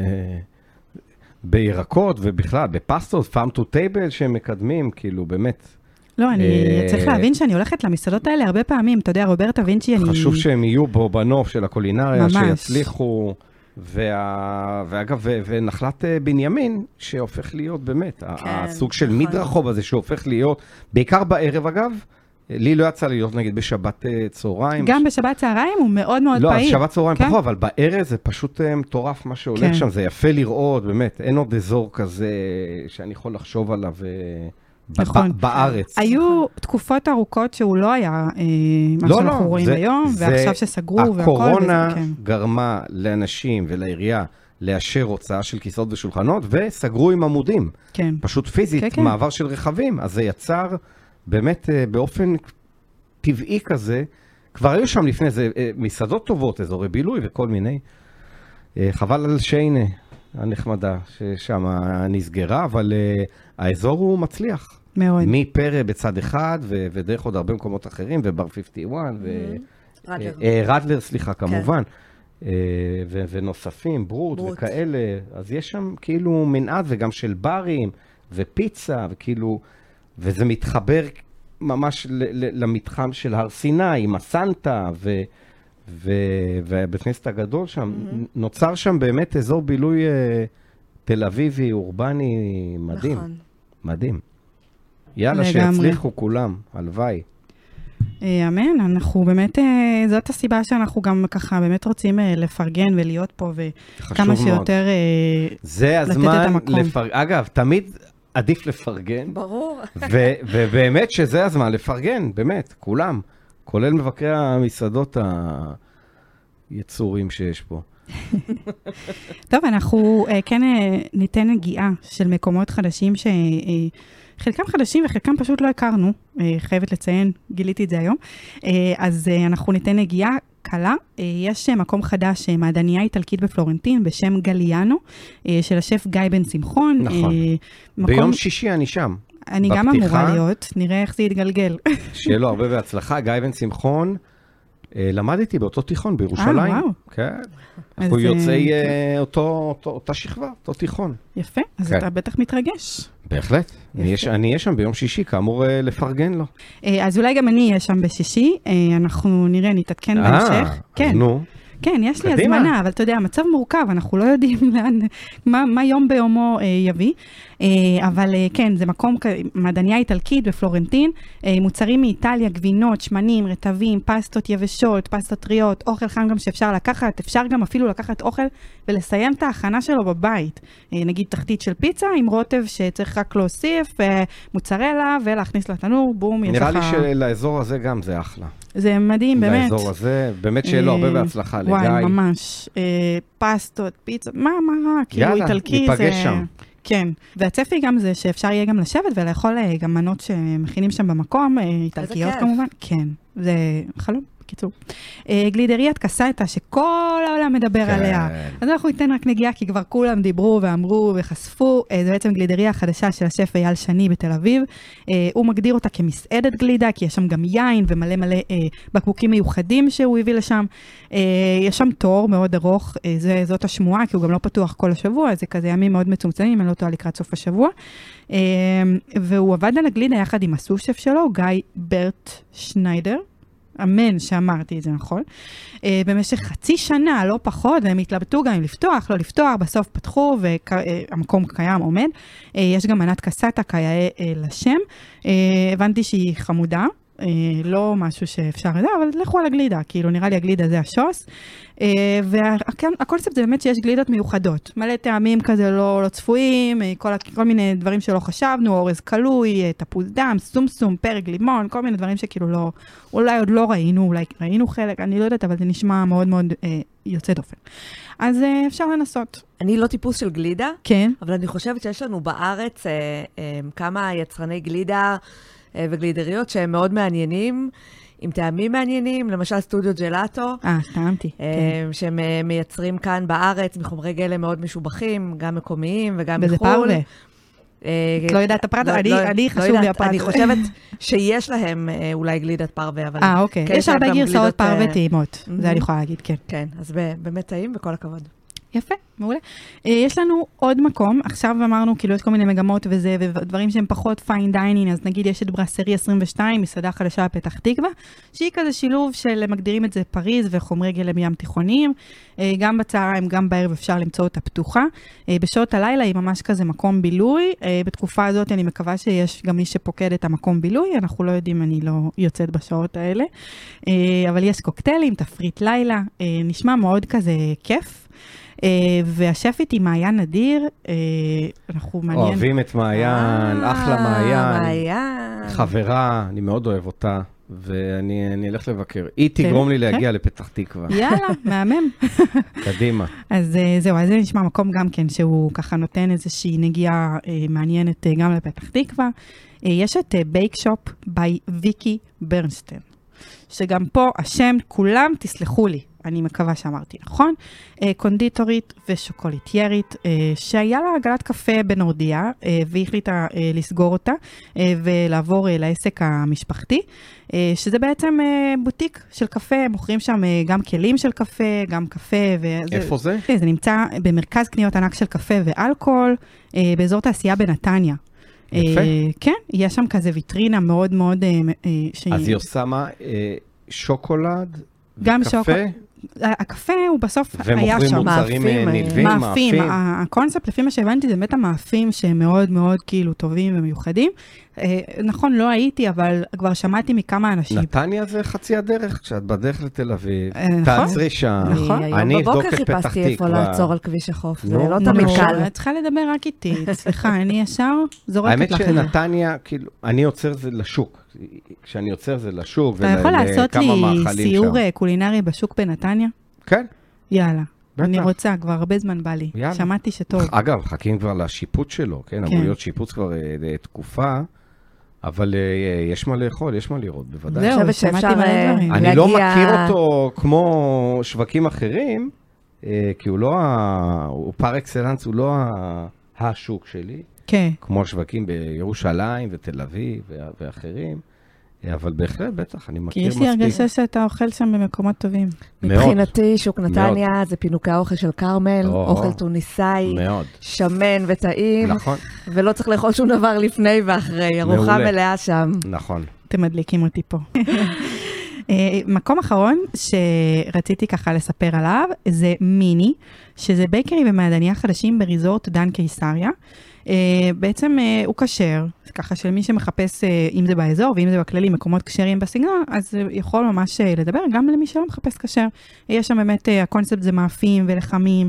בירקות ובכלל, בפסטות, פארם טו טייבל שהם מקדמים, כאילו באמת. לא, אני צריך להבין שאני הולכת למסעדות האלה הרבה פעמים, אתה יודע, רוברטה וינצ'י, חשוב שהם יהיו בו בנוף של הקולינריה, שיצליחו, ואגב, ונחלת בנימין, שהופך להיות באמת, הסוג של מדרחוב הזה, שהופך להיות, בעיקר בערב אגב, לי לא יצא להיות נגיד בשבת צהריים. גם בשבת צהריים הוא מאוד מאוד פעיל. לא, בשבת צהריים פחות, אבל בערב זה פשוט מטורף מה שהולך שם, זה יפה לראות, באמת, אין עוד אזור כזה שאני יכול לחשוב עליו נכון. בארץ. היו תקופות ארוכות שהוא לא היה מה שאנחנו רואים היום, ועכשיו שסגרו והכל. הקורונה גרמה לאנשים ולעירייה לאשר הוצאה של כיסאות ושולחנות, וסגרו עם עמודים. כן. פשוט פיזית, מעבר של רכבים. אז זה יצר באמת באופן טבעי כזה, כבר היו שם לפני זה מסעדות טובות, אזורי בילוי וכל מיני. חבל על שיינה הנחמדה ששם נסגרה, אבל האזור הוא מצליח. מאוד. מפרה בצד אחד, ודרך עוד הרבה מקומות אחרים, ובר 51, רדלר, סליחה, כמובן. ונוספים, ברוט וכאלה, אז יש שם כאילו מנעד וגם של ברים ופיצה וכאילו, וזה מתחבר ממש למתחם של הר סיני עם הסנטה ובית כנסת הגדול שם, נוצר שם באמת אזור בילוי תל אביבי, אורבני, מדהים. נכון. מדהים. יאללה, שיצליחו כולם, הלוואי. אמן, אנחנו באמת, זאת הסיבה שאנחנו גם ככה באמת רוצים לפרגן ולהיות פה וכמה שיותר זה הזמן לפרגן. אגב, תמיד עדיף לפרגן. ברור. ובאמת שזה הזמן לפרגן, באמת, כולם. כולל מבקרי המסעדות היצורים שיש פה. טוב, אנחנו כן ניתן נגיעה של מקומות חדשים חלקם חדשים וחלקם פשוט לא הכרנו, חייבת לציין, גיליתי את זה היום. אז אנחנו ניתן נגיעה קלה. יש מקום חדש, מעדניה איטלקית בפלורנטין, בשם גליאנו, של השף גיא בן שמחון. נכון. ביום שישי אני שם. אני גם אמורה להיות, נראה איך זה יתגלגל. שיהיה לו הרבה בהצלחה. גיא בן שמחון, למדתי באותו תיכון בירושלים. וואו. כן. אנחנו יוצאי אותה שכבה, אותו תיכון. יפה, אז אתה בטח מתרגש. בהחלט. אני אהיה שם ביום שישי, כאמור לפרגן לו. אז אולי גם אני אהיה שם בשישי. אנחנו נראה, נתעדכן בהמשך. כן. נו. כן, יש לי הזמנה, אבל אתה יודע, המצב מורכב, אנחנו לא יודעים מה יום ביומו יביא. אבל כן, זה מקום, מעדניה איטלקית בפלורנטין, מוצרים מאיטליה, גבינות, שמנים, רטבים, פסטות יבשות, פסטות טריות, אוכל חם גם שאפשר לקחת, אפשר גם אפילו לקחת אוכל ולסיים את ההכנה שלו בבית. נגיד תחתית של פיצה עם רוטב שצריך רק להוסיף, מוצרלה ולהכניס לתנור, בום, יש לך... נראה לי שלאזור הזה גם זה אחלה. זה מדהים, באמת. לאזור הזה, באמת שיהיה לו הרבה בהצלחה, לגיא. וואי, ממש. פסטות, פיצה, מה רע? כאילו איטלקי זה... יאללה, ניפגש שם. כן, והצפי גם זה שאפשר יהיה גם לשבת ולאכול גם מנות שמכינים שם במקום, איטלקיות כמובן. כן, זה חלום. קיצור. גלידריית קסטה, שכל העולם מדבר עליה. אז אנחנו ניתן רק נגיעה, כי כבר כולם דיברו ואמרו וחשפו. זה בעצם גלידריה החדשה של השף אייל שני בתל אביב. הוא מגדיר אותה כמסעדת גלידה, כי יש שם גם יין ומלא מלא בקבוקים מיוחדים שהוא הביא לשם. יש שם תור מאוד ארוך, זאת השמועה, כי הוא גם לא פתוח כל השבוע, זה כזה ימים מאוד מצומצמים, אני לא טועה לקראת סוף השבוע. והוא עבד על הגלידה יחד עם הסושף שלו, גיא ברט שניידר. אמן שאמרתי את זה, נכון? במשך חצי שנה, לא פחות, והם התלבטו גם אם לפתוח, לא לפתוח, בסוף פתחו, והמקום קיים עומד. יש גם מנת קסטה כיאה לשם. הבנתי שהיא חמודה, לא משהו שאפשר לדעת, אבל לכו על הגלידה, כאילו נראה לי הגלידה זה השוס. והקונספט זה באמת שיש גלידות מיוחדות, מלא טעמים כזה לא צפויים, כל מיני דברים שלא חשבנו, אורז קלוי, תפוז דם, סומסום, פרק, לימון, כל מיני דברים שכאילו לא, אולי עוד לא ראינו, אולי ראינו חלק, אני לא יודעת, אבל זה נשמע מאוד מאוד יוצא דופן. אז אפשר לנסות. אני לא טיפוס של גלידה, כן. אבל אני חושבת שיש לנו בארץ כמה יצרני גלידה וגלידריות שהם מאוד מעניינים, עם טעמים מעניינים, למשל סטודיו ג'לאטו. טעמתי. שהם מייצרים כאן בארץ מחומרי גלם מאוד משובחים, גם מקומיים וגם מחול. וזה פרווה. את לא יודעת הפרט? אני חשוב לי הפרט. אני חושבת שיש להם אולי גלידת פרווה, אבל... אוקיי. יש הרבה גרסאות פרווה טעימות. זה אני יכולה להגיד, כן. כן, אז באמת טעים וכל הכבוד. יפה, מעולה. יש לנו עוד מקום, עכשיו אמרנו, כאילו יש כל מיני מגמות וזה, ודברים שהם פחות פיין דיינינג, אז נגיד יש את ברסרי 22, מסעדה חדשה בפתח תקווה, שהיא כזה שילוב של מגדירים את זה פריז וחומרי גלם ים תיכוניים, גם בצהריים, גם בערב אפשר למצוא אותה פתוחה. בשעות הלילה היא ממש כזה מקום בילוי, בתקופה הזאת אני מקווה שיש גם מי שפוקד את המקום בילוי, אנחנו לא יודעים, אני לא יוצאת בשעות האלה, אבל יש קוקטיילים, תפריט לילה, נשמע מאוד כזה כיף. והשפית היא מעיין נדיר, אנחנו מעניין. אוהבים את מעיין, אחלה מעיין, חברה, אני מאוד אוהב אותה, ואני אלך לבקר. היא תגרום לי להגיע לפתח תקווה. יאללה, מהמם. קדימה. אז זהו, אז זה נשמע מקום גם כן, שהוא ככה נותן איזושהי נגיעה מעניינת גם לפתח תקווה. יש את בייק שופ by ויקי ברנסטיין. שגם פה השם, כולם תסלחו לי, אני מקווה שאמרתי נכון, קונדיטורית ושוקוליטיירית, שהיה לה עגלת קפה בנורדיה, והיא החליטה לסגור אותה, ולעבור לעסק המשפחתי, שזה בעצם בוטיק של קפה, מוכרים שם גם כלים של קפה, גם קפה. איפה זה? זה נמצא במרכז קניות ענק של קפה ואלכוהול, באזור תעשייה בנתניה. יפה. כן, יש שם כזה ויטרינה מאוד מאוד... אז היא עושה מה? שוקולד גם וקפה? הקפה הוא בסוף היה ומוכרים שם. מוצרים נלווים, מאפים. הקונספט, לפי מה שהבנתי, זה באמת המאפים שהם מאוד מאוד כאילו טובים ומיוחדים. נכון, לא הייתי, אבל כבר שמעתי מכמה אנשים. נתניה זה חצי הדרך, כשאת בדרך לתל אביב, נכון. תעצרי שם, נכון. אני אבדוק בבוקר את פתח חיפשתי איפה תקווה. לעצור על כביש החוף, זה נו, לא נו, תמיד נו. קל. את צריכה לדבר רק איתי, סליחה, אני ישר זורקת האמת לך את זה. שנתניה, כאילו, אני יוצר זה לשוק. כשאני יוצר זה לשוק, אתה יכול לעשות לי מאכלים סיור שם. קולינרי בשוק בנתניה? כן. יאללה. בטח. אני רוצה, כבר הרבה זמן בא לי. יאללה. שמעתי שטוב. אגב, חכים כבר לשיפוץ שלו, כן? אמור להיות שיפוץ כבר תקופה, אבל יש מה לאכול, יש מה לראות, בוודאי. זהו, שמעתי מלא דברים. אני לא מכיר אותו כמו שווקים אחרים, כי הוא לא, הוא פר אקסלנס, הוא לא השוק שלי, כן. כמו השווקים בירושלים ותל אביב ואחרים, אבל בהחלט, בטח, אני מכיר כי מספיק. יש לי הרגשה שאתה אוכל שם במקומות טובים. מבחינתי, שוק נתניה זה פינוקי האוכל של קרמל, אוכל טוניסאי, שמן וטעים, ולא צריך לאכול שום דבר לפני ואחרי, ארוחה מלאה שם. נכון. אתם מדליקים אותי פה. מקום אחרון שרציתי ככה לספר עליו, זה מיני, שזה בייקרי ומעדניה חדשים בריזורט דן קיסריה. בעצם הוא כשר, ככה של מי שמחפש, אם זה באזור ואם זה בכללי, מקומות כשרים בסגנון, אז יכול ממש לדבר גם למי שלא מחפש כשר. יש שם באמת, הקונספט זה מאפים ולחמים,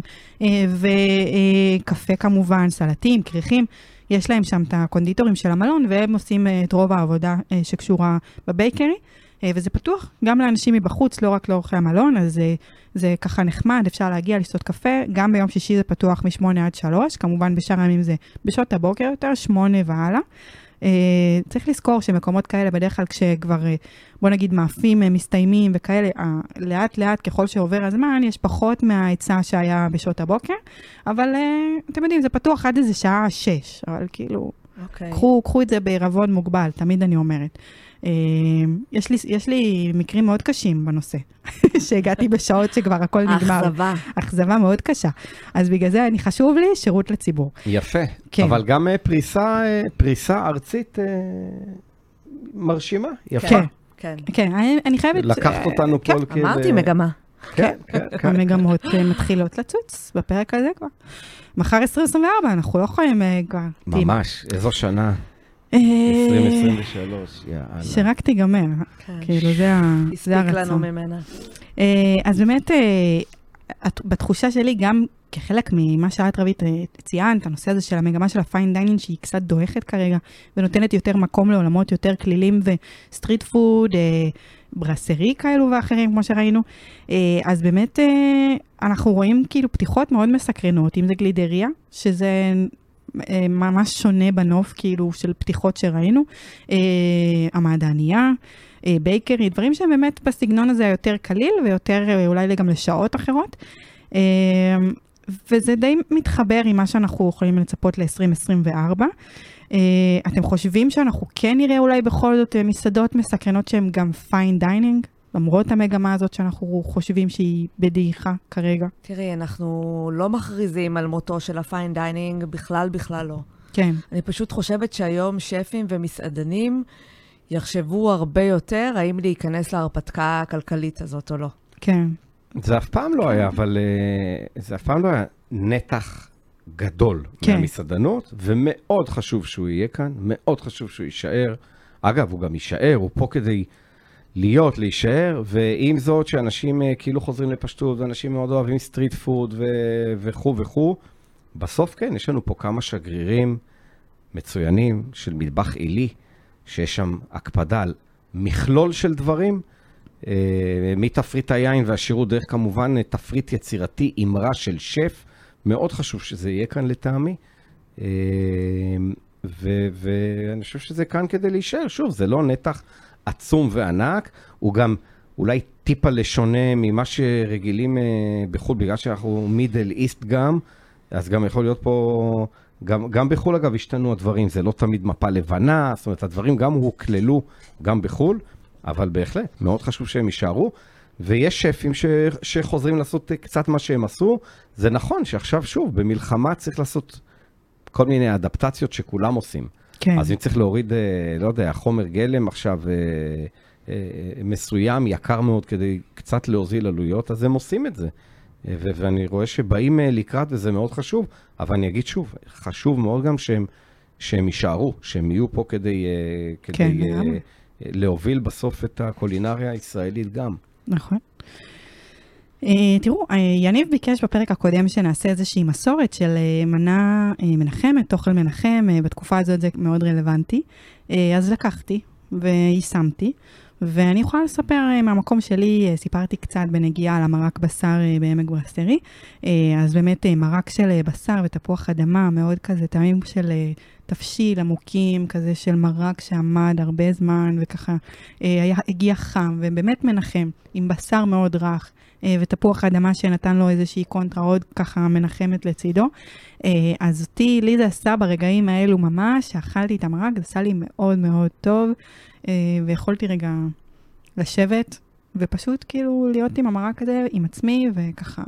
וקפה כמובן, סלטים, קריחים. יש להם שם את הקונדיטורים של המלון, והם עושים את רוב העבודה שקשורה בבייקרי. וזה פתוח גם לאנשים מבחוץ, לא רק לאורחי המלון, אז זה ככה נחמד, אפשר להגיע לשתות קפה, גם ביום שישי זה פתוח מ-8 עד 3, כמובן בשאר הימים זה בשעות הבוקר יותר, 8 והלאה. צריך לזכור שמקומות כאלה בדרך כלל כשכבר, בוא נגיד, מאפים מסתיימים וכאלה, לאט לאט ככל שעובר הזמן, יש פחות מההיצע שהיה בשעות הבוקר, אבל אתם יודעים, זה פתוח עד איזה שעה 6, אבל כאילו, קחו את זה בערבון מוגבל, תמיד אני אומרת. יש לי מקרים מאוד קשים בנושא, שהגעתי בשעות שכבר הכל נגמר. אכזבה מאוד קשה. אז בגלל זה חשוב לי שירות לציבור. יפה. אבל גם פריסה ארצית מרשימה, יפה. כן, אני חייבת... לקחת אותנו פה כדי... אמרתי מגמה. כן. המגמות מתחילות לצוץ בפרק הזה כבר. מחר 2024, אנחנו לא יכולים כבר... ממש, איזו שנה. 2023, יאללה. שרק תיגמר, כאילו זה הרצון. הספיק לנו ממנה. אז באמת, בתחושה שלי, גם כחלק ממה שאת רבית ציינת, הנושא הזה של המגמה של הפיין דיינינג, שהיא קצת דוהכת כרגע, ונותנת יותר מקום לעולמות יותר כלילים וסטריט פוד, ברסרי כאלו ואחרים, כמו שראינו. אז באמת, אנחנו רואים כאילו פתיחות מאוד מסקרנות, אם זה גלידריה, שזה... ממש שונה בנוף, כאילו, של פתיחות שראינו, המעדניה, בייקרי, דברים שהם באמת בסגנון הזה יותר קליל, ויותר אולי גם לשעות אחרות, וזה די מתחבר עם מה שאנחנו יכולים לצפות ל-2024. אתם חושבים שאנחנו כן נראה אולי בכל זאת מסעדות מסקרנות שהן גם פיין דיינינג? למרות המגמה הזאת שאנחנו חושבים שהיא בדעיכה כרגע. תראי, אנחנו לא מכריזים על מותו של הפיין דיינינג, בכלל לא. כן. אני פשוט חושבת שהיום שפים ומסעדנים יחשבו הרבה יותר, האם להיכנס להרפתקה הכלכלית הזאת או לא. כן. זה אף פעם לא היה, אבל זה אף פעם לא היה נתח גדול מהמסעדנות, ומאוד חשוב שהוא יהיה כאן, מאוד חשוב שהוא יישאר. אגב, הוא גם יישאר, הוא פה כדי... להישאר, ועם זאת שאנשים כאילו חוזרים לפשטות, ואנשים מאוד אוהבים סטריט פוד וכו', בסוף כן, יש לנו פה כמה שגרירים מצוינים של מטבח עילי, שיש שם הקפדה על מכלול של דברים, מתפריט היין והשירות דרך כמובן תפריט יצירתי אמרה של שף, מאוד חשוב שזה יהיה כאן לטעמי, ואני חושב שזה כאן כדי להישאר, שוב, זה לא נתח עצום וענק, הוא גם אולי טיפה לשונה ממה שרגילים בחול, בגלל שאנחנו מידל איסט גם, אז גם יכול להיות פה, גם בחול אגב השתנו הדברים, זה לא תמיד מפה לבנה, זאת אומרת הדברים גם הוכללו גם בחול, אבל בהחלט, מאוד חשוב שהם יישארו, ויש שפים שחוזרים לעשות קצת מה שהם עשו, זה נכון שעכשיו שוב, במלחמה צריך לעשות כל מיני אדפטציות שכולם עושים. כן. אז אם צריך להוריד, לא יודע, חומר גלם עכשיו מסוים, יקר מאוד כדי קצת להוזיל עלויות, אז הם עושים את זה. ואני רואה שבאים לקראת וזה מאוד חשוב, אבל אני אגיד שוב, חשוב מאוד גם שהם יישארו, שהם יהיו פה כדי להוביל בסוף את הקולינריה הישראלית גם. נכון. תראו, יניב ביקש בפרק הקודם שנעשה איזושהי מסורת של מנה מנחמת, אוכל מנחם, בתקופה הזאת זה מאוד רלוונטי, אז לקחתי ויישמתי, ואני יכולה לספר מהמקום שלי, סיפרתי קצת בנגיעה על המרק בשר בעמק ברסטרי, אז באמת מרק של בשר ותפוח אדמה, מאוד כזה טעמים של תפשיל עמוקים, כזה של מרק שעמד הרבה זמן, וככה הגיע חם, ובאמת מנחם, עם בשר מאוד רך, ותפוח האדמה שנתן לו איזושהי קונטרה עוד ככה מנחמת לצידו. אז לי זה עשה ברגעים האלו ממש, שאכלתי את המרק, זה עשה לי מאוד מאוד טוב, ויכולתי רגע לשבת, ופשוט כאילו להיות עם המרק הזה, עם עצמי, וככה...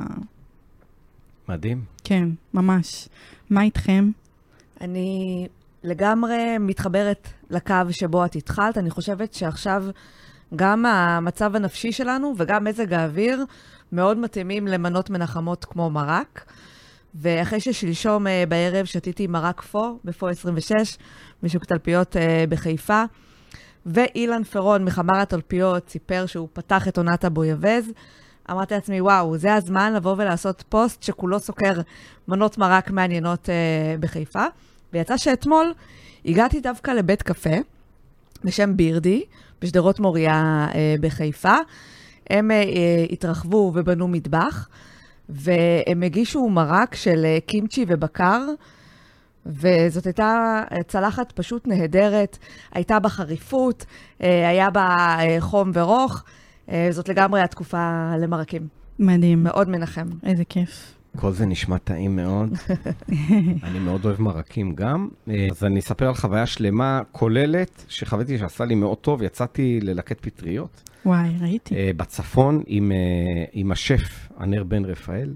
מדהים. כן, ממש. מה איתכם? אני לגמרי מתחברת לקו שבו את התחלת, אני חושבת שעכשיו... גם המצב הנפשי שלנו וגם מזג האוויר מאוד מתאימים למנות מנחמות כמו מרק. ואחרי ששלשום בערב שתיתי מרק בפו 26, בשוק תלפיות בחיפה, ואילן פרון מחמר התלפיות סיפר שהוא פתח את עונת הבויבז, אמרתי לעצמי, וואו, זה הזמן לבוא ולעשות פוסט שכולו סוקר מנות מרק מעניינות בחיפה. ויצא שאתמול הגעתי דווקא לבית קפה, בשם בירדי, בשדרות מוריה בחיפה. הם התרחבו ובנו מטבח, והם הגישו מרק של קימצ'י ובקר, וזאת הייתה צלחת פשוט נהדרת, הייתה בה חריפות, היה בה חום ורוך, זאת לגמרי התקופה למרקים. מדהים. מאוד מנחם. איזה כיף. כל זה נשמע טעים מאוד. אני מאוד אוהב מרקים גם. אז אני אספר על חוויה שלמה כוללת, שחוויתי שעשה לי מאוד טוב. יצאתי ללקט פטריות. וואי, ראיתי. בצפון עם השף, ענר בן רפאל,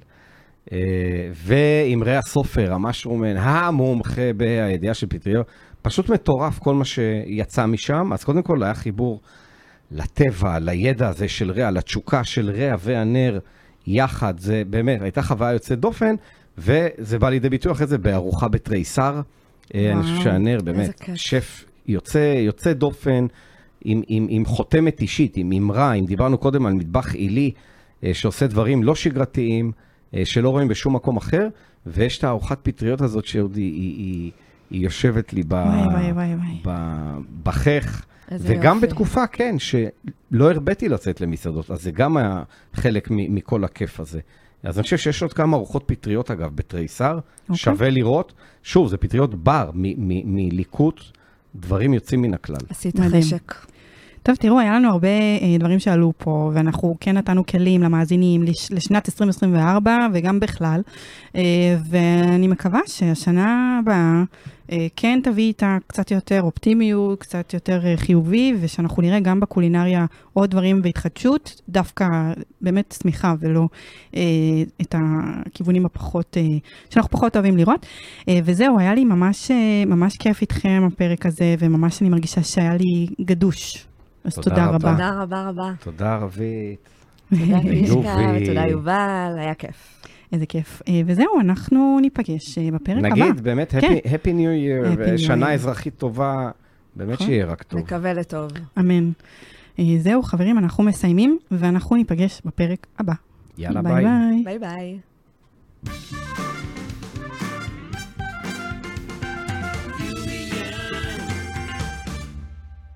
ועם רע סופר, המשרומן, המומחה בידיעה של פטריות. פשוט מטורף כל מה שיצא משם. אז קודם כל היה חיבור לטבע, לידע הזה של רע, לתשוקה של רע וענר, יחד, זה באמת, הייתה חוויה יוצאת דופן, וזה בא לידי ביטוי אחרי זה בארוחה בתריסר. אני חושב שהנר באמת, שף יוצא דופן, עם חותמת אישית, עם אמרה, אם דיברנו קודם על מטבח עילי, שעושה דברים לא שגרתיים, שלא רואים בשום מקום אחר, ויש את הארוחת פטריות הזאת שעוד היא יושבת לי בחך, וגם יופי. בתקופה, כן, שלא הרביתי לצאת למסעדות, אז זה גם היה חלק מכל הכיף הזה. אז אני חושב שיש עוד כמה ארוחות פטריות, אגב, בתריסר, שווה לראות. שוב, זה פטריות בר, מליקוט, דברים יוצאים מן הכלל. עשית חשק. טוב, תראו, היה לנו הרבה דברים שעלו פה, ואנחנו כן נתנו כלים למאזינים לשנת 2024, וגם בכלל, ואני מקווה שהשנה הבאה כן תביא איתה קצת יותר אופטימיות, קצת יותר חיובי, ושאנחנו נראה גם בקולינריה עוד דברים והתחדשות, דווקא באמת שמחה, ולא את הכיוונים הפחות, שאנחנו פחות אוהבים לראות. וזהו, היה לי ממש כיף איתכם הפרק הזה, וממש אני מרגישה שהיה לי גדוש. אז תודה רבה. תודה רבה רבה. תודה רבית. תודה יובל. תודה יובל, היה כיף. איזה כיף. וזהו, אנחנו ניפגש בפרק הבא. נגיד, באמת, Happy New Year, שנה אזרחית טובה, באמת שיהיה רק טוב. נקווה לטוב. אמן. זהו, חברים, אנחנו מסיימים, ואנחנו ניפגש בפרק הבא. יאללה, ביי. ביי ביי.